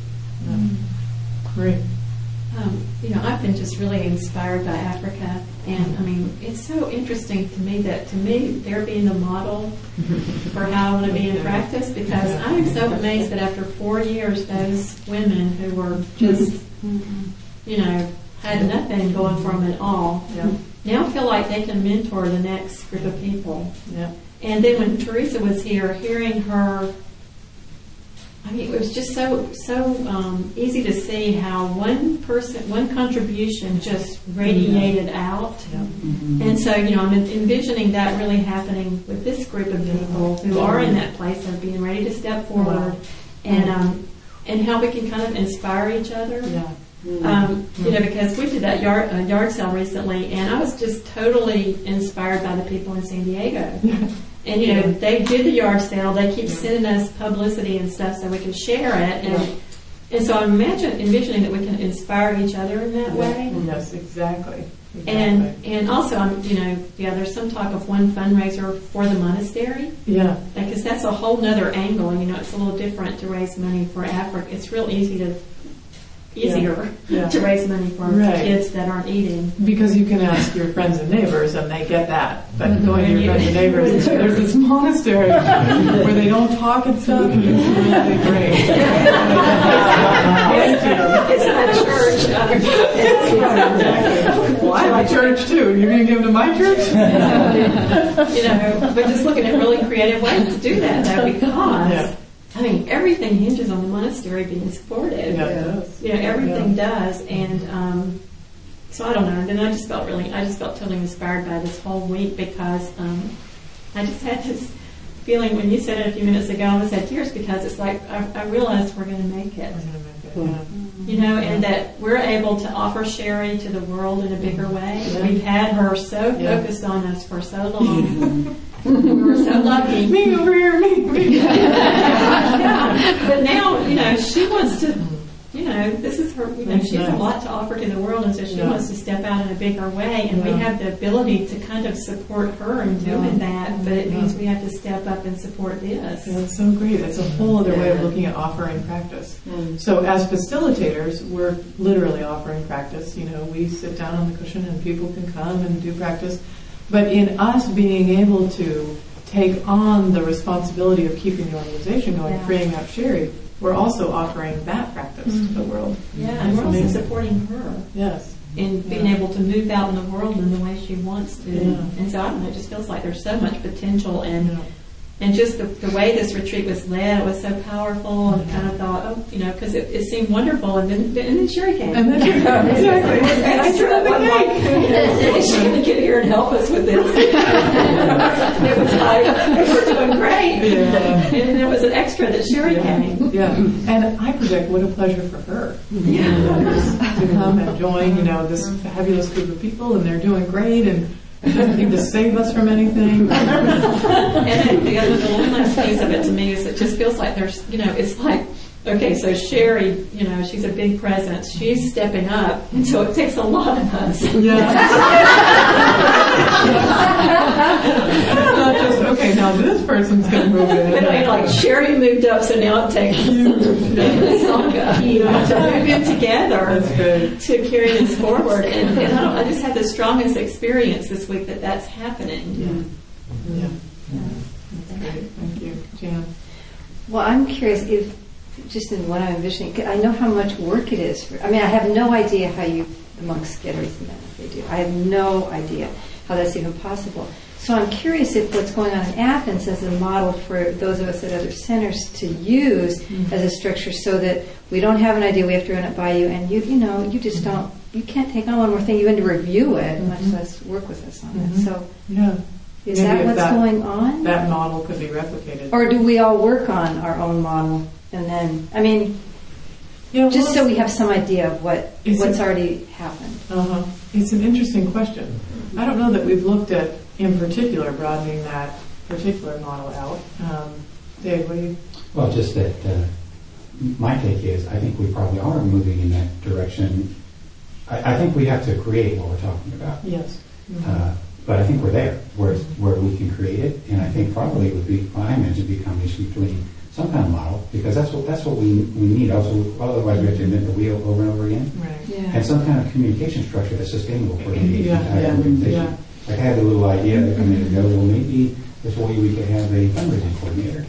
Great. I've been just really inspired by Africa, and it's so interesting to me that they're being the model for how I want to be in practice, because I'm so amazed that after 4 years, those women who were just, had nothing going for them at all, now feel like they can mentor the next group of people. Yeah. And then when Teresa was here, hearing her, it was just so easy to see how one contribution just radiated out. Yeah. And so, I'm envisioning that really happening with this group of people who are in that place of being ready to step forward, and how we can kind of inspire each other. Yeah. Because we did that yard sale recently, and I was just totally inspired by the people in San Diego. And they did the yard sale. They keep sending us publicity and stuff so we can share it. And so I'm envisioning that we can inspire each other in that way. Yes, exactly. And also, there's some talk of one fundraiser for the monastery. Yeah. Because that's a whole nother angle. It's a little different to raise money for Africa. It's real easier to raise money for kids that aren't eating. Because you can ask your friends and neighbors, and they get that. But going to your friends and neighbors and say, there's this monastery where they don't talk and stuff, and it's really great. It's not a church. Well, I like church too. You're going to give them to my church? But just looking at really creative ways to do that, though, because everything hinges on the monastery being supported. Yeah, it does. Everything does, and so I don't know. And then I just felt totally inspired by this whole week, because I just had this feeling when you said it a few minutes ago. I almost had tears, because it's like I realized we're going to make it. And that we're able to offer Sherry to the world in a bigger way. We've had her so focused on us for so long. We were so lucky. Me over here, me. But now, she wants to, this is her, she has a lot to offer to the world, and so she wants to step out in a bigger way, and we have the ability to kind of support her in doing that, but it means we have to step up and support this. That's so great. It's a whole other way of looking at offering practice. So as facilitators, we're literally offering practice. We sit down on the cushion and people can come and do practice. But in us being able to take on the responsibility of keeping the organization going, freeing up Sherry, we're also offering that practice to the world. Yeah, and we're also supporting her. Yes. In being able to move out in the world in the way she wants to. Yeah. And so, I don't know, it just feels like there's so much potential, and just the way this retreat was led, it was so powerful, and kind of thought, because it seemed wonderful, and then Sherry came. And then Sherry came. Exactly. She's going to get here and help us with this. It was like, we're doing great. Yeah. And there was an extra that Sherry came. Yeah. And I project what a pleasure for her. To come and join, this fabulous group of people, and they're doing great, and it doesn't need to save us from anything. And then the only last piece of it to me is it just feels like there's, it's like Okay, so Sherry, she's a big presence. She's stepping up, and so it takes a lot of us. Yeah. It's not just, okay, now this person's going to move in. But like Sherry moved up, so now it takes Sangha, to move in together to carry this forward. And I just had the strongest experience this week that's happening. Yeah. That's great. Thank you. Jan? Well, I'm curious if, just in what I'm envisioning, I know how much work it is. I have no idea how the monks get everything done that they do. I have no idea how that's even possible. So I'm curious if what's going on in Athens is a model for those of us at other centers to use as a structure, so that we don't have an idea, we have to run it by you, and you just don't, you can't take on one more thing, you have to review it, much less work with us on it. So is that what's going on? That model could be replicated. Or do we all work on our own model? And then, just so we have some idea of what's already happened. It's an interesting question. I don't know that we've looked at, in particular, broadening that particular model out. Dave, what do you? Well, just that my take is, I think we probably are moving in that direction. I think we have to create what we're talking about. Yes. But I think we're there, where we can create it, and I think probably it would be, I mentioned, be a combination between some kind of model, because that's what we need. Also, otherwise we have to invent the wheel over and over again. Right. Yeah. And some kind of communication structure that's sustainable for the entire organization. Like I had a little idea a minute ago. Well, maybe this way we could have a fundraising coordinator.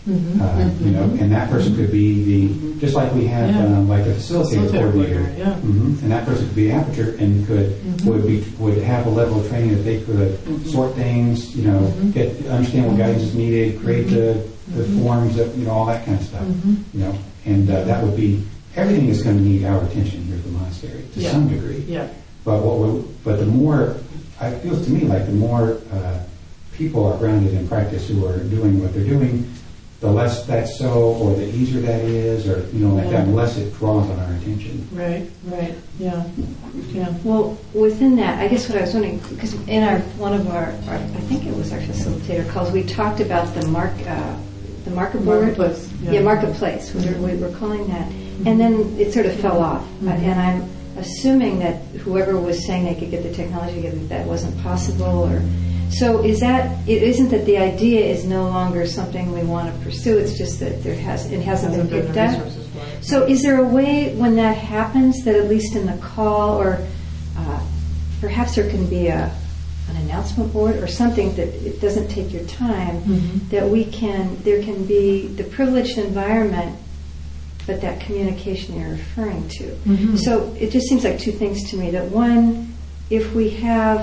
And that person could be just like we have like a facilitator coordinator. And that person could be Aperture and would have a level of training that they could sort things, understand what guidance is needed, create the forms, that all that kind of stuff. And that would be, everything is going to need our attention here at the monastery to some degree. But the more, it feels to me like the more people are grounded in practice who are doing what they're doing, the less that's so, or the easier that is, or that, the less it draws on our attention. Right. Yeah. Well, within that, I guess what I was wondering, because in one of our, I think it was our facilitator calls, we talked about the marker board. Marketplace. Marketplace. We were calling that, and then it sort of fell off. And I'm assuming that whoever was saying they could get the technology together, that wasn't possible, or. So it isn't that the idea is no longer something we want to pursue, it's just that it hasn't been picked up. So is there a way when that happens that at least in the call, or perhaps there can be an announcement board or something that it doesn't take your time, that there can be the privileged environment, but that communication you're referring to. So it just seems like two things to me. That one, if we have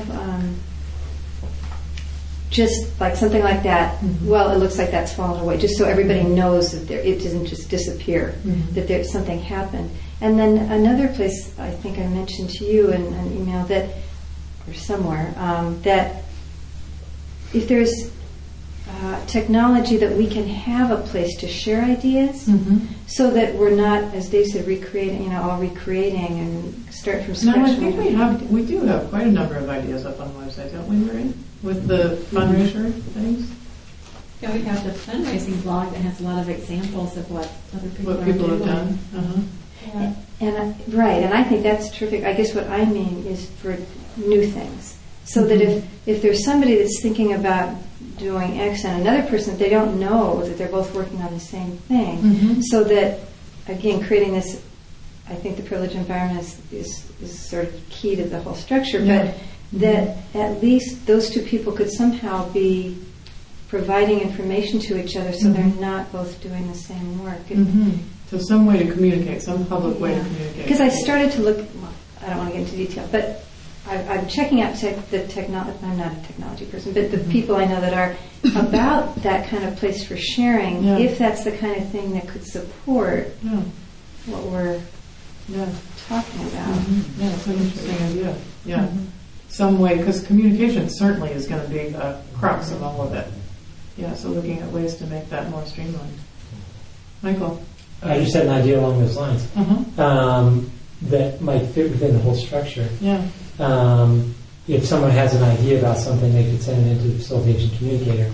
just like something like that, well, it looks like that's fallen away, just so everybody knows that it doesn't just disappear, that there's something happened. And then another place, I think I mentioned to you in an email or somewhere, that if there's technology that we can have a place to share ideas, so that we're not, as Dave said, all recreating and start from scratch. No, I think we do have quite a number of ideas up on the website, don't we, Marie? With the fundraiser things? Yeah, we have the fundraising blog that has a lot of examples of what other people have done. And I think that's terrific. I guess what I mean is for new things. So that if there's somebody that's thinking about doing X and another person that they don't know that they're both working on the same thing, so that, again, creating this, I think the privileged environment is sort of key to the whole structure, but that at least those two people could somehow be providing information to each other, so they're not both doing the same work. So some way to communicate, some public way to communicate. Because I started to look, I don't want to get into detail, but I'm checking out the technology. I'm not a technology person, but the people I know that are about that kind of place for sharing, if that's the kind of thing that could support what we're talking about. Yeah, it's an interesting idea. Yeah. Some way, because communication certainly is going to be a crux of all of it. Yeah, so looking at ways to make that more streamlined. Michael? I just had an idea along those lines that might fit within the whole structure. If someone has an idea about something, they could send it into the facilitation communicator.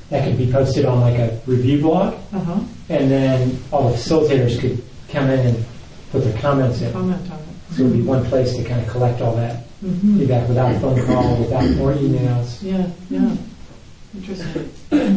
that could be posted on like a review blog, Uh-huh. and then all the facilitators could come in and put their comments in. Comment on it. So it would be one place to kind of collect all that Mhm. feedback without a phone call, without more emails. Yeah, yeah. Interesting.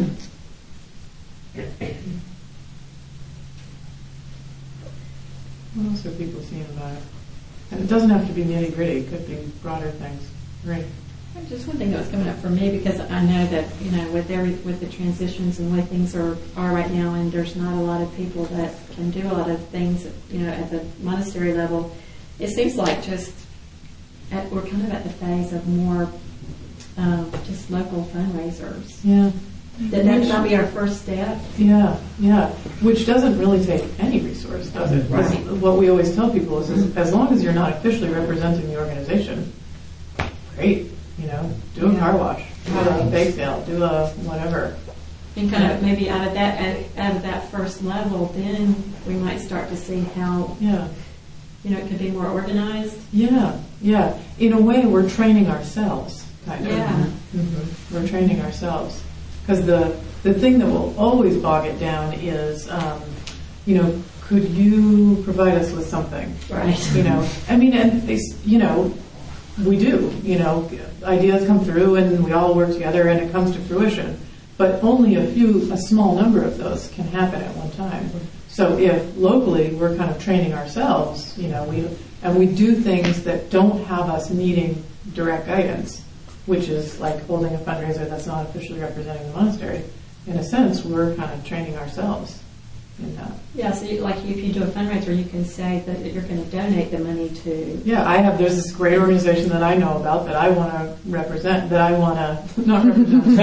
What else are people seeing about it? And it doesn't have to be nitty gritty, it could be broader things. Right. Just one thing that was coming up for me, because I know that, with the transitions and the way things are right now, and there's not a lot of people that can do a lot of things, at the monastery level, it seems like we're kind of at the phase of more just local fundraisers. Yeah. That might be our first step. Yeah, yeah. Which doesn't really take any resource, does it? Right. What we always tell people is as long as you're not officially representing the organization, great. Do a car wash, do a bake sale, do a whatever. And kind of maybe out of that first level, then we might start to see how it could be more organized. Yeah, yeah. In a way, we're training ourselves, kind of. Yeah. Mm-hmm. We're training ourselves. Because the thing that will always bog it down is, could you provide us with something? Right. And we do. Ideas come through and we all work together and it comes to fruition. But only a small number of those can happen at one time. So if locally we're kind of training ourselves, we do things that don't have us needing direct guidance, which is like holding a fundraiser that's not officially representing the monastery. In a sense, we're kind of training ourselves in that. Yeah, so if you do a fundraiser, you can say that you're going to donate the money to... Yeah, there's this great organization that I know about that I want to represent, that I want to, not represent,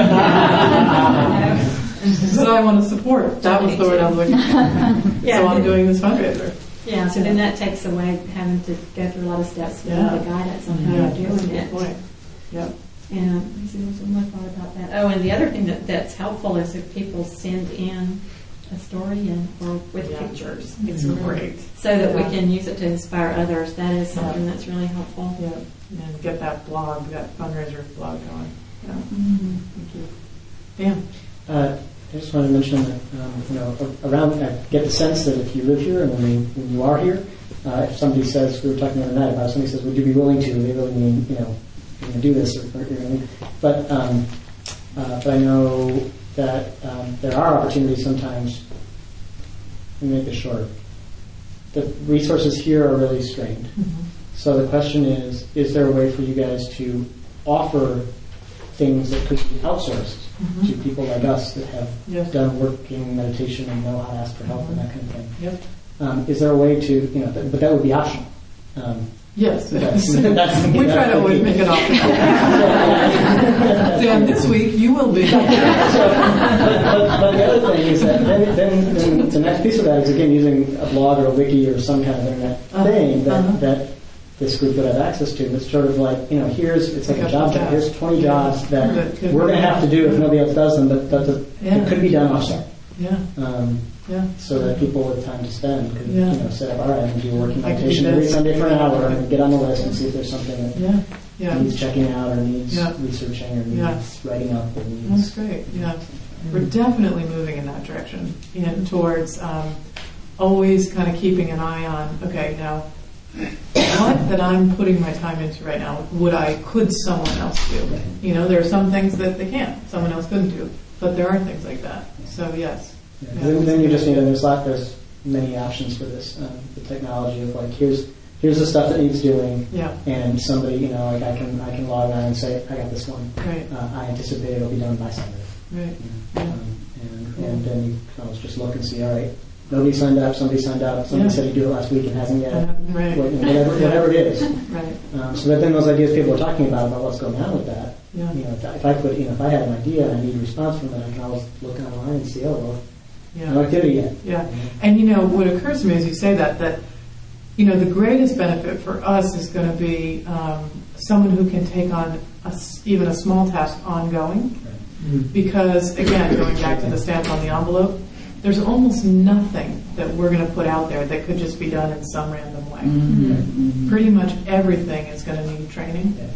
that I want to support. That was the word I was looking for. So I'm doing this fundraiser. Yeah, so then that takes away having to go through a lot of steps with the guidance on how you're doing it. Point. Yep. And let me see, there's one more thought about that. Oh, and the other thing that's helpful is if people send in a story or with pictures. It's great. So that we can use it to inspire others. That is something that's really helpful. Yeah, and get that blog, that fundraiser blog going. Yeah. Mm-hmm. Thank you. Dan? I just want to mention that, I get the sense that if you live here and when you are here, if somebody says, we were talking the other night about, somebody says, would you be willing to? They really mean, you're going to do this or you're going to leave. But I know that there are opportunities sometimes, let me make this short, the resources here are really strained. Mm-hmm. So the question is there a way for you guys to offer things that could be outsourced to people like us that have done working meditation and know how to ask for help and that kind of thing? Yep. Is there a way to, but that would be optional. Yes. We try to always make it optional. Dan, this week you will be. But the other thing is that then the next piece of that is, again, using a blog or a wiki or some kind of internet thing that this group would have access to. It's sort of like, it's like a job. Here's 20 jobs that we're going to have to do if nobody else does them, but it could be done offsite. Yeah. So that people with time to spend could, set up, all right, I'm going to do working meditation every Sunday for an hour and get on the list and see if there's something that needs checking out or needs researching or needs writing up or needs. That's great. Yeah. We're definitely moving in that direction, towards always kind of keeping an eye on, okay, now, what that I'm putting my time into right now, could someone else do? There are some things that they can't, someone else couldn't do, but there are things like that. So, yes. Then you just there's many options for this. The technology of like, here's the stuff that needs doing, and somebody, I can log on and say, I got this one. Right. I anticipate it'll be done by Sunday. Right. And then you can always just look and see, all right, nobody signed up, somebody signed up, somebody said he'd do it last week and hasn't yet. Right. Whatever it is. Right. So that then those ideas people are talking about what's going on with that. Yeah. If I had an idea and I need a response from that, I can always look online and see, no activity yet. Yeah. And what occurs to me as you say that the greatest benefit for us is going to be someone who can take on even a small task ongoing. Right. Because, again, going back to the stamp on the envelope, there's almost nothing that we're going to put out there that could just be done in some random way. Mm-hmm. Pretty much everything is going to need training. Yeah.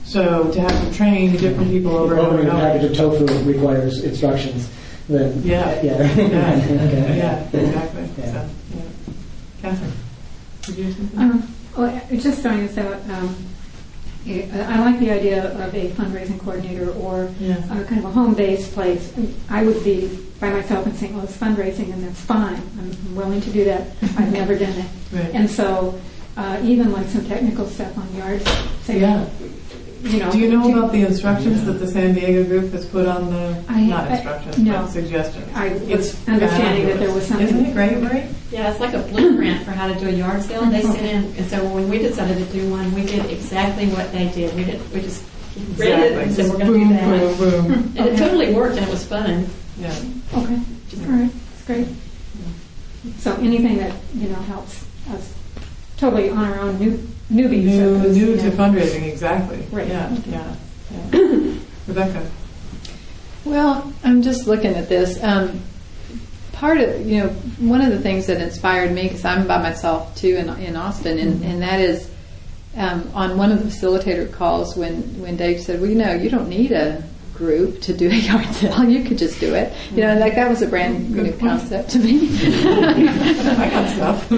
So to have to train different people over and over Opening and a over. package of tofu requires instructions. Then Yeah. yeah, Yeah, yeah, exactly. Yeah. So, yeah. Catherine, did you have something? Well, just throwing this out, I like the idea of a fundraising coordinator or kind of a home-based place. I would be by myself in St. Louis fundraising, and that's fine. I'm willing to do that. I've never done it. Right. And so even like some technical stuff on yard sale, Yeah. you Do you know about the instructions that the San Diego group has put on the, not instructions, no. but suggestions? I was understanding that there was something. Isn't it great, Marie? Yeah, it's like a blueprint for how to do a yard sale. They sent in, and so when we decided to do one, we did exactly what they did. We just read it and said we're going to do that. Boom, boom. And it totally worked, and it was fun. Yeah. Okay. All right. That's great. So anything that helps us totally on our own newbies. New to fundraising, exactly. Right. Yeah. Rebecca. Well, I'm just looking at this. Part of, one of the things that inspired me, because I'm by myself too in Austin, and that is on one of the facilitator calls when Dave said, well, you don't need a group to do a yard sale. You could just do it. Like that was a brand new concept to me. I got stuff.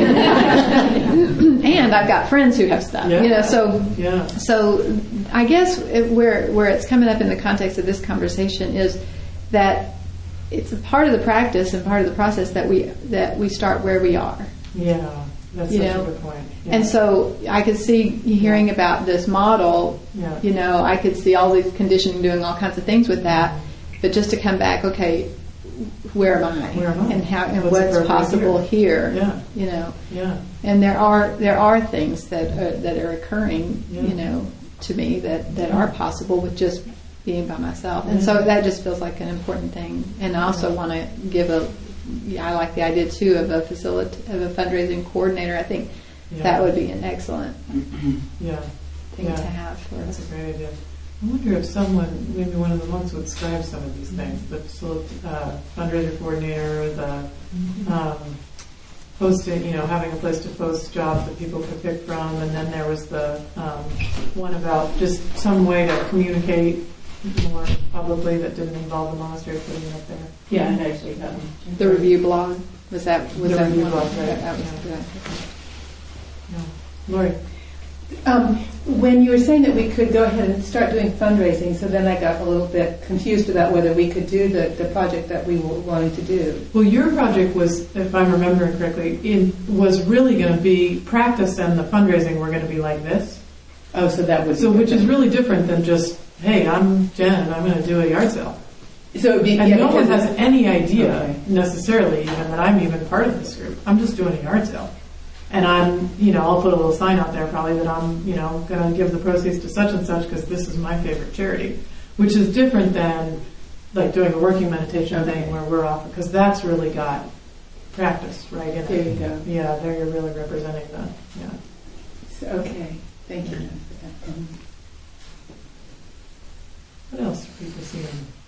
And I've got friends who have stuff. So I guess where it's coming up in the context of this conversation is that it's a part of the practice and part of the process that we start where we are. Yeah. That's such a good point. Yeah. And so I could see hearing about this model, I could see all these conditioning doing all kinds of things with that, but just to come back, okay, where am I? And how and what's possible here? Yeah. And there are things that are occurring, to me that are possible with just being by myself. And so that just feels like an important thing. And I also want to give I like the idea too of a fundraising coordinator. I think that would be an excellent thing to have for That's us. a great idea. I wonder if someone, maybe one of the monks, would describe some of these things. The fundraiser coordinator, the posting, having a place to post jobs that people could pick from, and then there was the one about just some way to communicate more publicly that didn't involve the monastery putting it up there. Yeah, and actually that one. The review blog was that The review blog, right. That was good. Lori. When you were saying that we could go ahead and start doing fundraising, so then I got a little bit confused about whether we could do the project that we were wanting to do. Well, your project was, if I'm remembering correctly, was really going to be practice, and the fundraising were going to be like this. Oh, so that would be which is really different than just, hey, I'm Jen and I'm going to do a yard sale. So it'd be, and no one has any idea necessarily even that I'm even part of this group. I'm just doing a yard sale. And I'm, I'll put a little sign out there probably that I'm, going to give the proceeds to such and such because this is my favorite charity, which is different than like doing a working meditation thing where we're off, because that's really got practice, right? In there you go. Yeah, there you're really representing So, okay, thank you. What else are people seeing?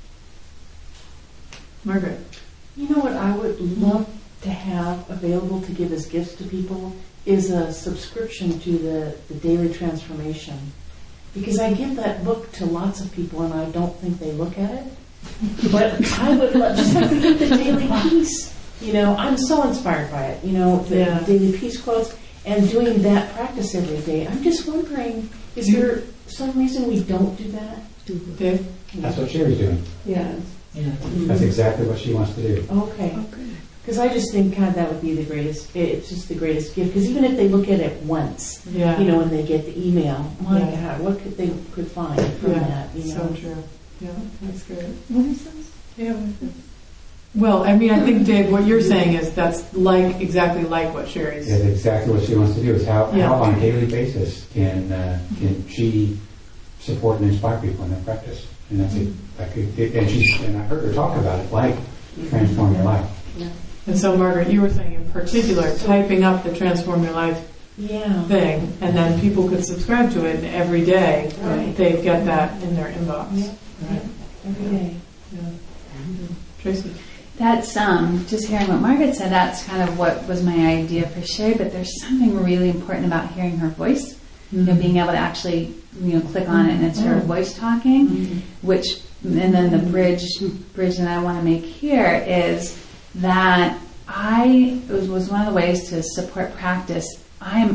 Margaret. You know what I would love to have available to give as gifts to people is a subscription to the Daily Transformation. Because I give that book to lots of people and I don't think they look at it. But I would love, just like we get the Daily Peace. I'm so inspired by it. The Daily Peace quotes and doing that practice every day. I'm just wondering, is there some reason we don't do that? Dave? That's what Sherry's doing. Yeah. That's exactly what she wants to do. Okay. Because I just think, God, that would be the greatest. It's just the greatest gift. Because even if they look at it once, when they get the email, my God, what could they find from that? So true. Yeah, that's great. What is this? Yeah. Well, I think, Dave, what you're saying is that's exactly like what Sherry's. That's exactly what she wants to do. Is how on a daily basis can she support and inspire people in their practice, and that's it. And I heard her talk about it, like transform your life. Yeah. And so, Margaret, you were saying in particular, typing up the Transform Your Life thing, and then people could subscribe to it, and every day they'd get that in their inbox. Yeah. Right. Every day. Yeah. Tracy? That's, just hearing what Margaret said, that's kind of what was my idea for Sherry, but there's something really important about hearing her voice. being able to actually, click on it and it's her voice talking, and then the bridge that I want to make here is that it was one of the ways to support practice. I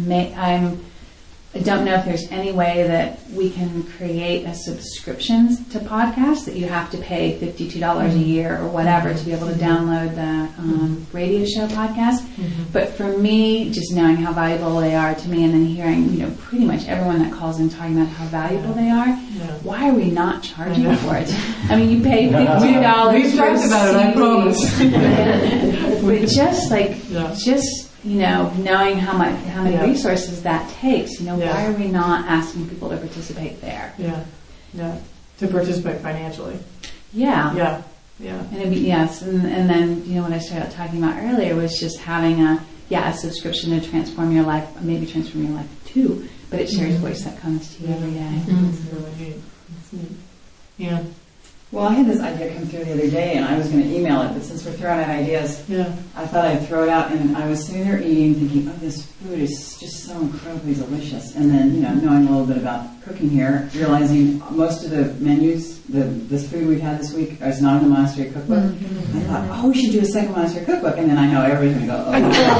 don't know if there's any way that we can create a subscription to podcasts that you have to pay $52 a year or whatever to be able to download the radio show podcast. But for me, just knowing how valuable they are to me and then hearing, pretty much everyone that calls in talking about how valuable they are, why are we not charging for it? I mean, you pay $52. We've talked about it, I promise. But just knowing how many resources that takes, why are we not asking people to participate there? To participate financially. And it'd be, and then what I started talking about earlier was just having a subscription to transform your life, maybe transform your life too, but it shares voice that comes to you every day. That's really neat. That's neat. Yeah. Well, I had this idea come through the other day, and I was going to email it, but since we're throwing out ideas, I thought I'd throw it out, and I was sitting there eating, thinking, this food is just so incredibly delicious, and then, knowing a little bit about cooking here, realizing most of the menus, this food we've had this week is not in the monastery cookbook. I thought, we should do a second monastery cookbook, and then I know everybody's going to go,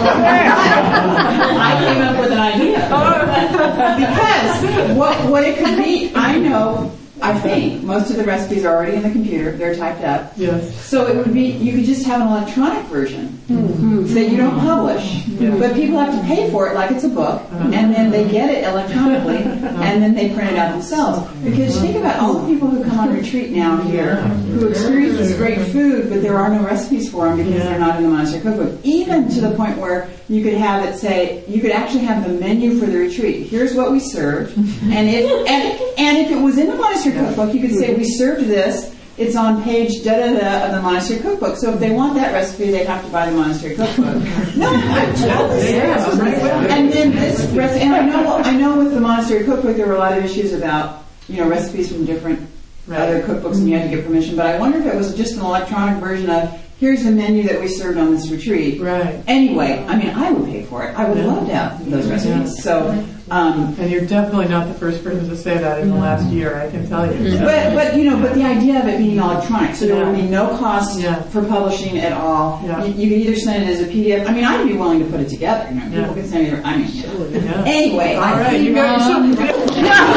I came up with an idea. Because what it could be, I think most of the recipes are already in the computer. They're typed up. Yes. So it would be, you could just have an electronic version that you don't publish, but people have to pay for it like it's a book, and then they get it electronically, and then they print it out themselves. Because think about all the people who come on retreat now here, who experience this great food, but there are no recipes for them because they're not in the monastery cookbook. Even to the point where you could have it say, you could actually have the menu for the retreat. Here's what we served, and if it was in the monastery cookbook, you could say, we served this. It's on page da-da-da of the monastery cookbook. So if they want that recipe, they'd have to buy the monastery cookbook. No, I'm totally serious. And then this recipe, and I know with the monastery cookbook there were a lot of issues about, recipes from different other cookbooks, and you had to get permission. But I wonder if it was just an electronic version of, here's the menu that we served on this retreat. Right. Anyway, I would pay for it. I would love to have those recipes. So, and you're definitely not the first person to say that in the last year, I can tell you. But the idea of it being electronic, so there would be no cost for publishing at all. You could either send it as a PDF. I'd be willing to put it together. People could send it. Anyway, all right, you got yourself.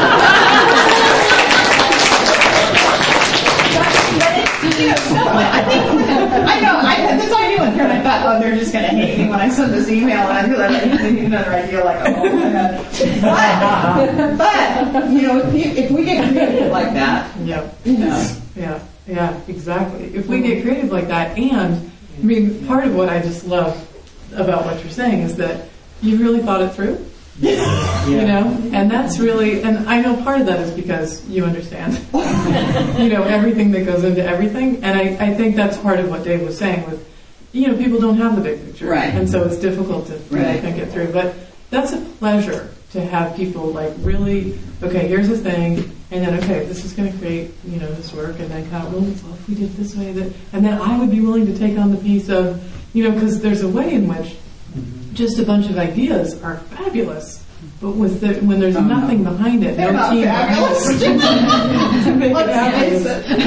I had this idea one time, and I thought, they're just going to hate me when I send this email, and I realized I need another idea, like, oh my God. But if we get creative like that, Yeah, exactly. If we get creative like that, and, part of what I just love about what you're saying is that you really thought it through. And that's really, and I know part of that is because you understand, everything that goes into everything. And I think that's part of what Dave was saying with, people don't have the big picture. Right. And so it's difficult to think it through. But that's a pleasure to have people really, okay, here's the thing, and then, okay, this is going to create, this work, and then kind of, well, if we did it this way, and then I would be willing to take on the piece of, because there's a way in which just a bunch of ideas are fabulous, but when there's nothing behind it, no team behind it to make it happen.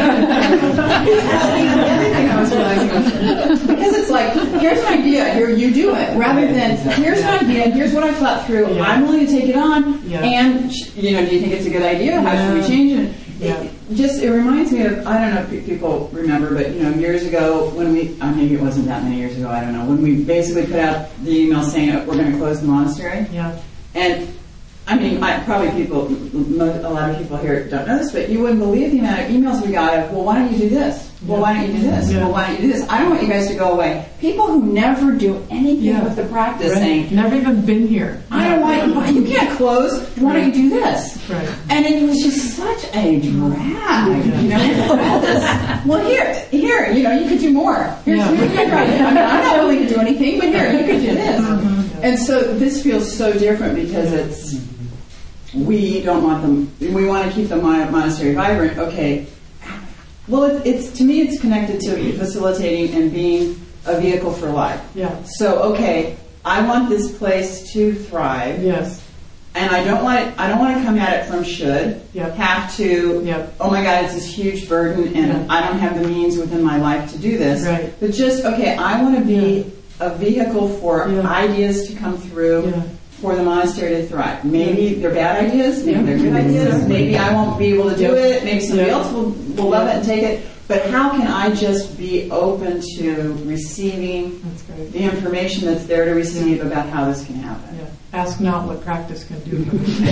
Because it's like, here's an idea, here you do it, rather than here's an idea, here's what I thought through, I'm willing to take it on, and do you think it's a good idea? How should we change it? It reminds me of, I don't know if people remember, but years ago when maybe it wasn't that many years ago, I don't know, when we basically put out the email saying we're going to close the monastery. And a lot of people here don't know this, but you wouldn't believe the amount of emails we got of, well, why don't you do this? Well, why don't you do this? Well, why don't you do this? I don't want you guys to go away. People who never do anything with the practice saying, never even been here. I don't want you can't close. Why don't you do this? Right. And it was just such a drag. Well, here, you could do more. Here's your idea. I'm not willing to do anything, but here, you could do this. And so this feels so different because we don't want them. We want to keep the monastery vibrant. Okay. Well, to me, it's connected to facilitating and being a vehicle for life. Yeah. So, okay, I want this place to thrive. Yes. And I don't want to come at it from should, have to, oh my God, it's this huge burden and I don't have the means within my life to do this. Right. But just, okay, I want to be a vehicle for ideas to come through for the monastery to thrive. Maybe they're bad ideas, maybe they're good ideas, maybe I won't be able to do it, maybe somebody else will love it and take it. But how can I just be open to receiving the information that's there to receive about how this can happen? Yeah. Ask not what practice can do.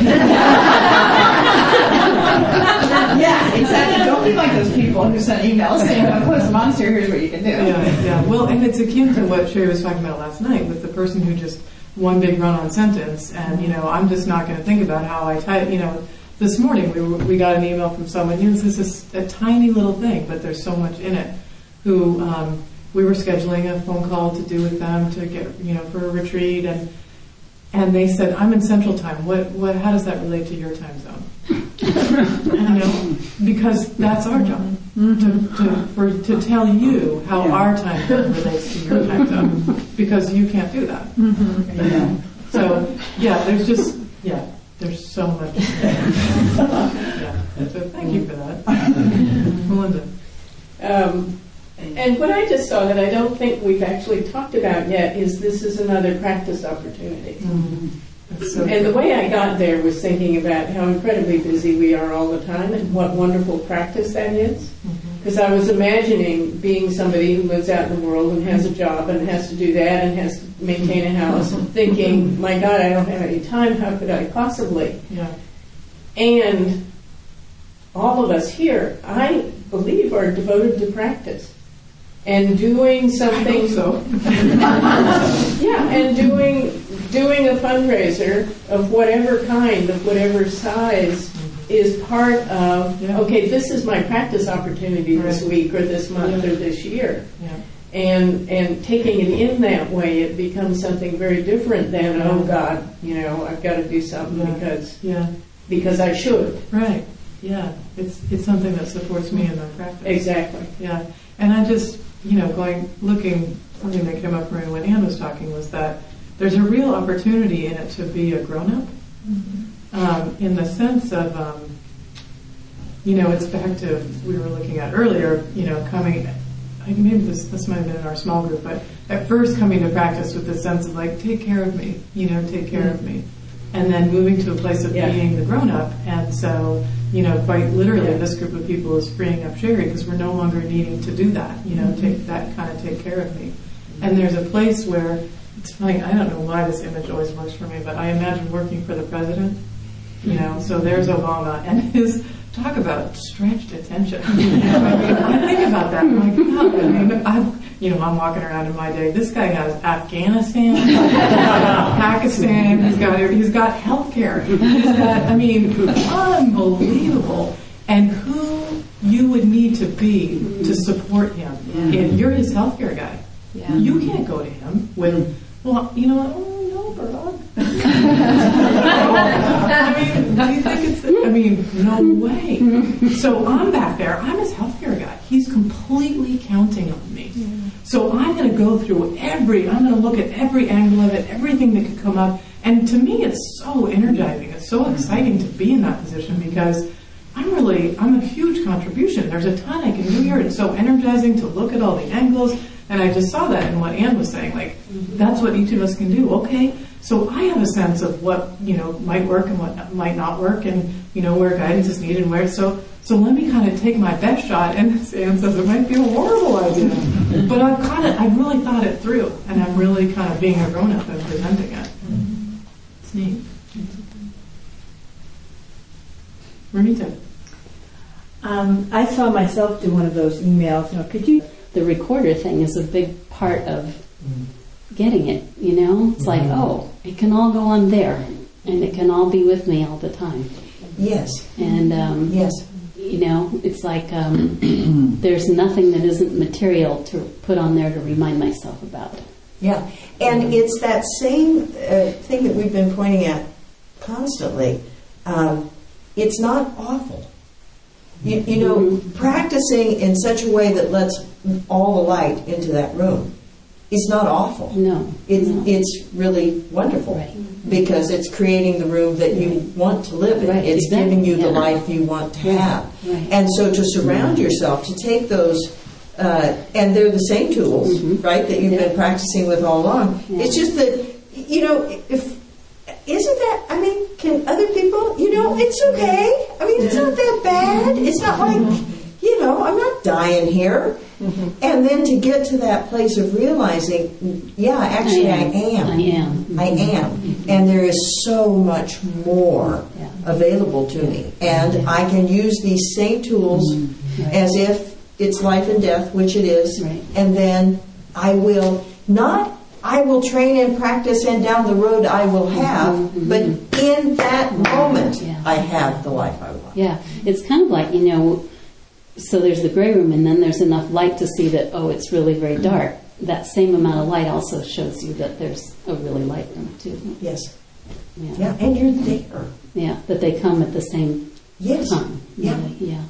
Yeah, exactly. Don't be like those people who send emails saying, "I'm close to the monastery. Here's what you can do." Yeah. Well, and it's akin to what Sherry was talking about last night with the person who just one big run-on sentence, and I'm just not going to think about how I type. This morning we got an email from someone. This is a tiny little thing, but there's so much in it. Who we were scheduling a phone call to do with them to get for a retreat, and they said, "I'm in Central Time. What? How does that relate to your time zone?" Because that's our job to tell you how our time zone relates to your time zone, because you can't do that. So there's so much. So thank you for that, Melinda. And what I just saw that I don't think we've actually talked about yet is this is another practice opportunity. And the way I got there was thinking about how incredibly busy we are all the time and what wonderful practice that is. Because I was imagining being somebody who lives out in the world and has a job and has to do that and has to maintain a house and thinking, my God, I don't have any time, how could I possibly? And all of us here, I believe, are devoted to practice. And doing something, and doing a fundraiser of whatever kind, of whatever size, is part of. Okay, this is my practice opportunity this week, or this month, or this year. And taking it in that way, it becomes something very different than oh God, I've got to do something because I should. Right. Yeah. It's something that supports me in my practice. Exactly. Yeah. And I just looking, something that came up for me when Anne was talking was that there's a real opportunity in it to be a grown-up, in the sense of, it's back to, we were looking at earlier, coming, maybe this might have been in our small group, but at first coming to practice with this sense of take care of me, take care of me. And then moving to a place of being the grown-up. And so, quite literally, this group of people is freeing up Sherry because we're no longer needing to do that, take care of me. And there's a place where, it's funny, I don't know why this image always works for me, but I imagine working for the president, so there's Obama and his, talk about stretched attention. I think about that, I'm like, I'm walking around in my day, this guy has Afghanistan, Pakistan, he's got healthcare, unbelievable. And who you would need to be to support him. And you're his healthcare guy. You can't go to him with, no, Barack. Do you think no way. So I'm back there. I'm his healthcare guy. He's completely counting on me. So I'm going to go through I'm going to look at every angle of it, everything that could come up. And to me, it's so energizing. It's so exciting to be in that position because I'm a huge contribution. There's a ton I can do here. It's so energizing to look at all the angles. And I just saw that in what Anne was saying. That's what each of us can do. Okay, so I have a sense of what, might work and what might not work and, where guidance is needed and where. So let me kind of take my best shot. And as Anne says, it might be a horrible idea. But I've really thought it through. And I'm really kind of being a grown-up and presenting it. It's neat. Renita. I saw myself do one of those emails. The recorder thing is a big part of getting it, It's like, it can all go on there, and it can all be with me all the time. Yes. And, it's like there's nothing that isn't material to put on there to remind myself about. Yeah, and it's that same thing that we've been pointing at constantly. It's not awful. Practicing in such a way that lets all the light into that room is not awful. No. It's really wonderful. Right. Because it's creating the room that you want to live in. Right, It's exactly. giving you the Yeah. life you want to have. Right. And so to surround yourself, to take those, and they're the same tools, right, that you've been practicing with all along. Yeah. It's just that, can other people, it's okay. I mean, it's not that bad. It's not like, I'm not dying here. And then to get to that place of realizing, actually I am. And there is so much more available to me. And I can use these same tools as if it's life and death, which it is. And then I will train and practice, and down the road I will have, but in that moment I have the life I want. Yeah, it's kind of like, so there's the gray room, and then there's enough light to see that, it's really very dark. That same amount of light also shows you that there's a really light room too. Yes. Yeah, and you're there. Yeah, that they come at the same time. Yeah. Yeah.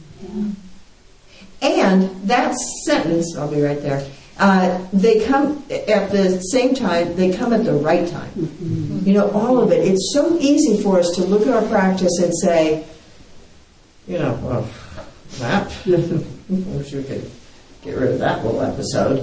And that sentence, I'll be right there, they come at the same time, they come at the right time. All of it. It's so easy for us to look at our practice and say, that, I wish we could get rid of that whole episode.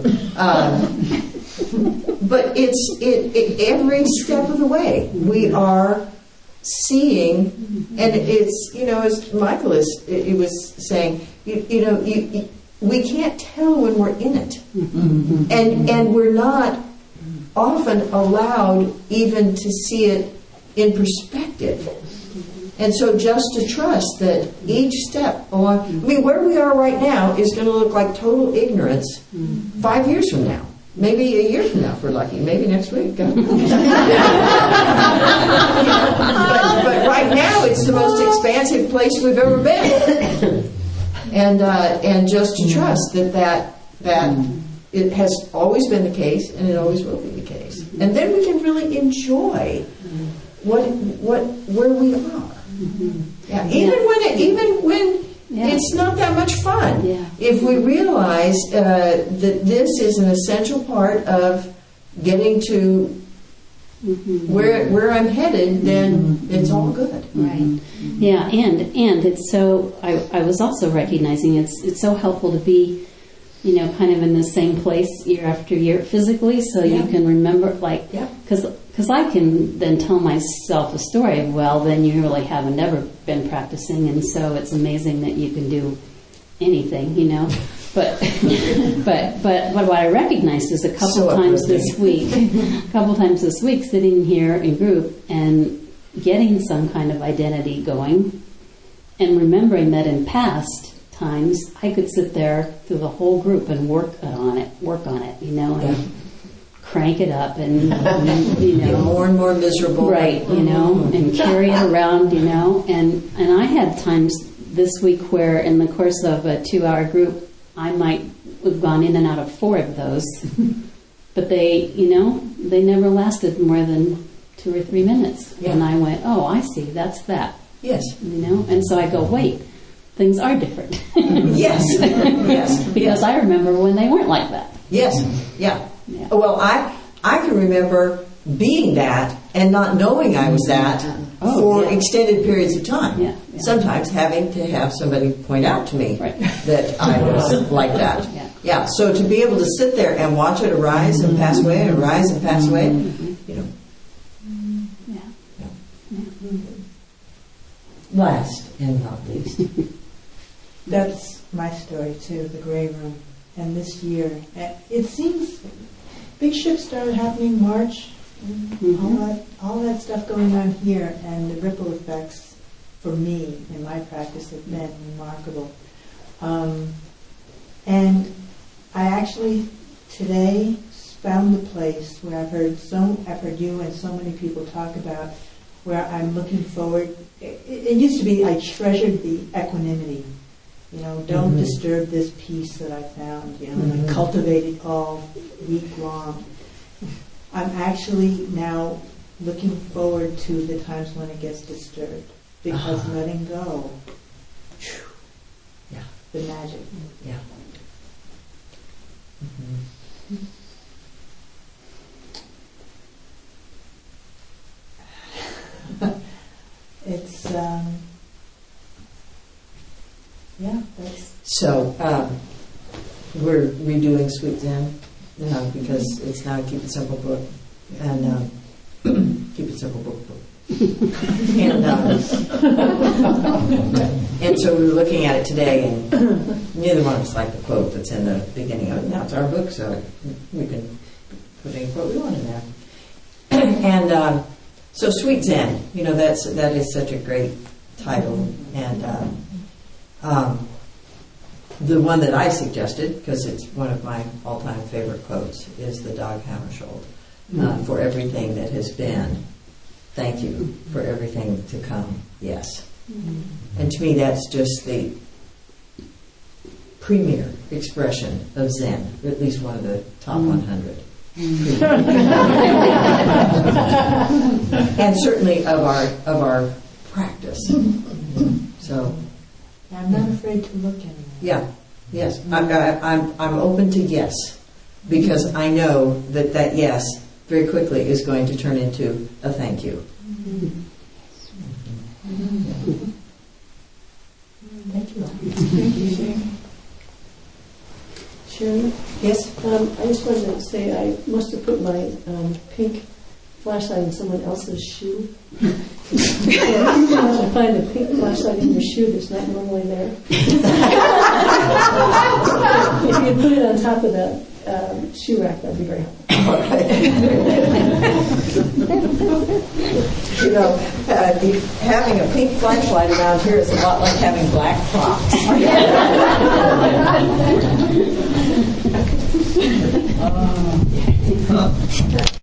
But it's every step of the way we are seeing, and it's, as Michael was saying, we can't tell when we're in it. And we're not often allowed even to see it in perspective. And so just to trust that each step along, where we are right now is going to look like total ignorance 5 years from now. Maybe a year from now, if we're lucky. Maybe next week. But right now, it's the most expansive place we've ever been. And just to trust that it has always been the case, and it always will be the case. And then we can really enjoy where we are. Yeah. Even when it's not that much fun. Yeah. If we realize that this is an essential part of getting to where I'm headed, then it's all good. Right. Yeah, and it's so. I was also recognizing it's so helpful to be, kind of in the same place year after year physically, so you can remember, because I can then tell myself a story of, then you really haven't ever been practicing, and so it's amazing that you can do anything, But what I recognized is a couple times this week, sitting here in group and getting some kind of identity going, and remembering that in past times I could sit there through the whole group and work on it, and crank it up, and get more and more miserable, right? And carry it around, and I had times this week where, in the course of a 2-hour group, I might have gone in and out of 4 of those, but they never lasted more than 2 or 3 minutes, and I went, I see, that's that, and so I go, wait. Things are different. Yes. Because I remember when they weren't like that. Yes. Yeah. Well, I can remember being that and not knowing I was that for extended periods of time. Yeah. Sometimes having to have somebody point out to me that I was like that. Yeah. So to be able to sit there and watch it arise and pass away and rise and pass away, Last and not least. That's my story too, the gray room. And this year, it seems big shifts started happening March. All that stuff going on here, and the ripple effects for me in my practice have been remarkable. And I actually today found the place where I've heard you and so many people talk about, where I'm looking forward. It used to be I treasured the equanimity. Don't disturb this peace that I found. And I cultivated all week long. I'm actually now looking forward to the times when it gets disturbed, because letting go, the magic. Yeah. So we're redoing Sweet Zen because it's now a Keep It Simple book. And Keep It Simple book. And so we were looking at it today, and neither one of us liked the quote that's in the beginning of it. Now it's our book, so we can put any quote we want in there. And so Sweet Zen, that is such a great title. And the one that I suggested, because it's one of my all-time favorite quotes, is the Dag Hammarskjöld. For everything that has been, thank you. For everything to come, yes. And to me, that's just the premier expression of Zen, or at least one of the top 100. And certainly of our practice. So I'm not afraid to look anymore. yeah, yes, I'm open to yes, because I know that yes very quickly is going to turn into a thank you. Thank you. Thank you. Sharon? Yes? I just wanted to say I must have put my pink flashlight in someone else's shoe. If you want to find a pink flashlight in your shoe that's not normally there. If you could put it on top of the shoe rack, that'd be very helpful. Having a pink flashlight around here is a lot like having black Crocs.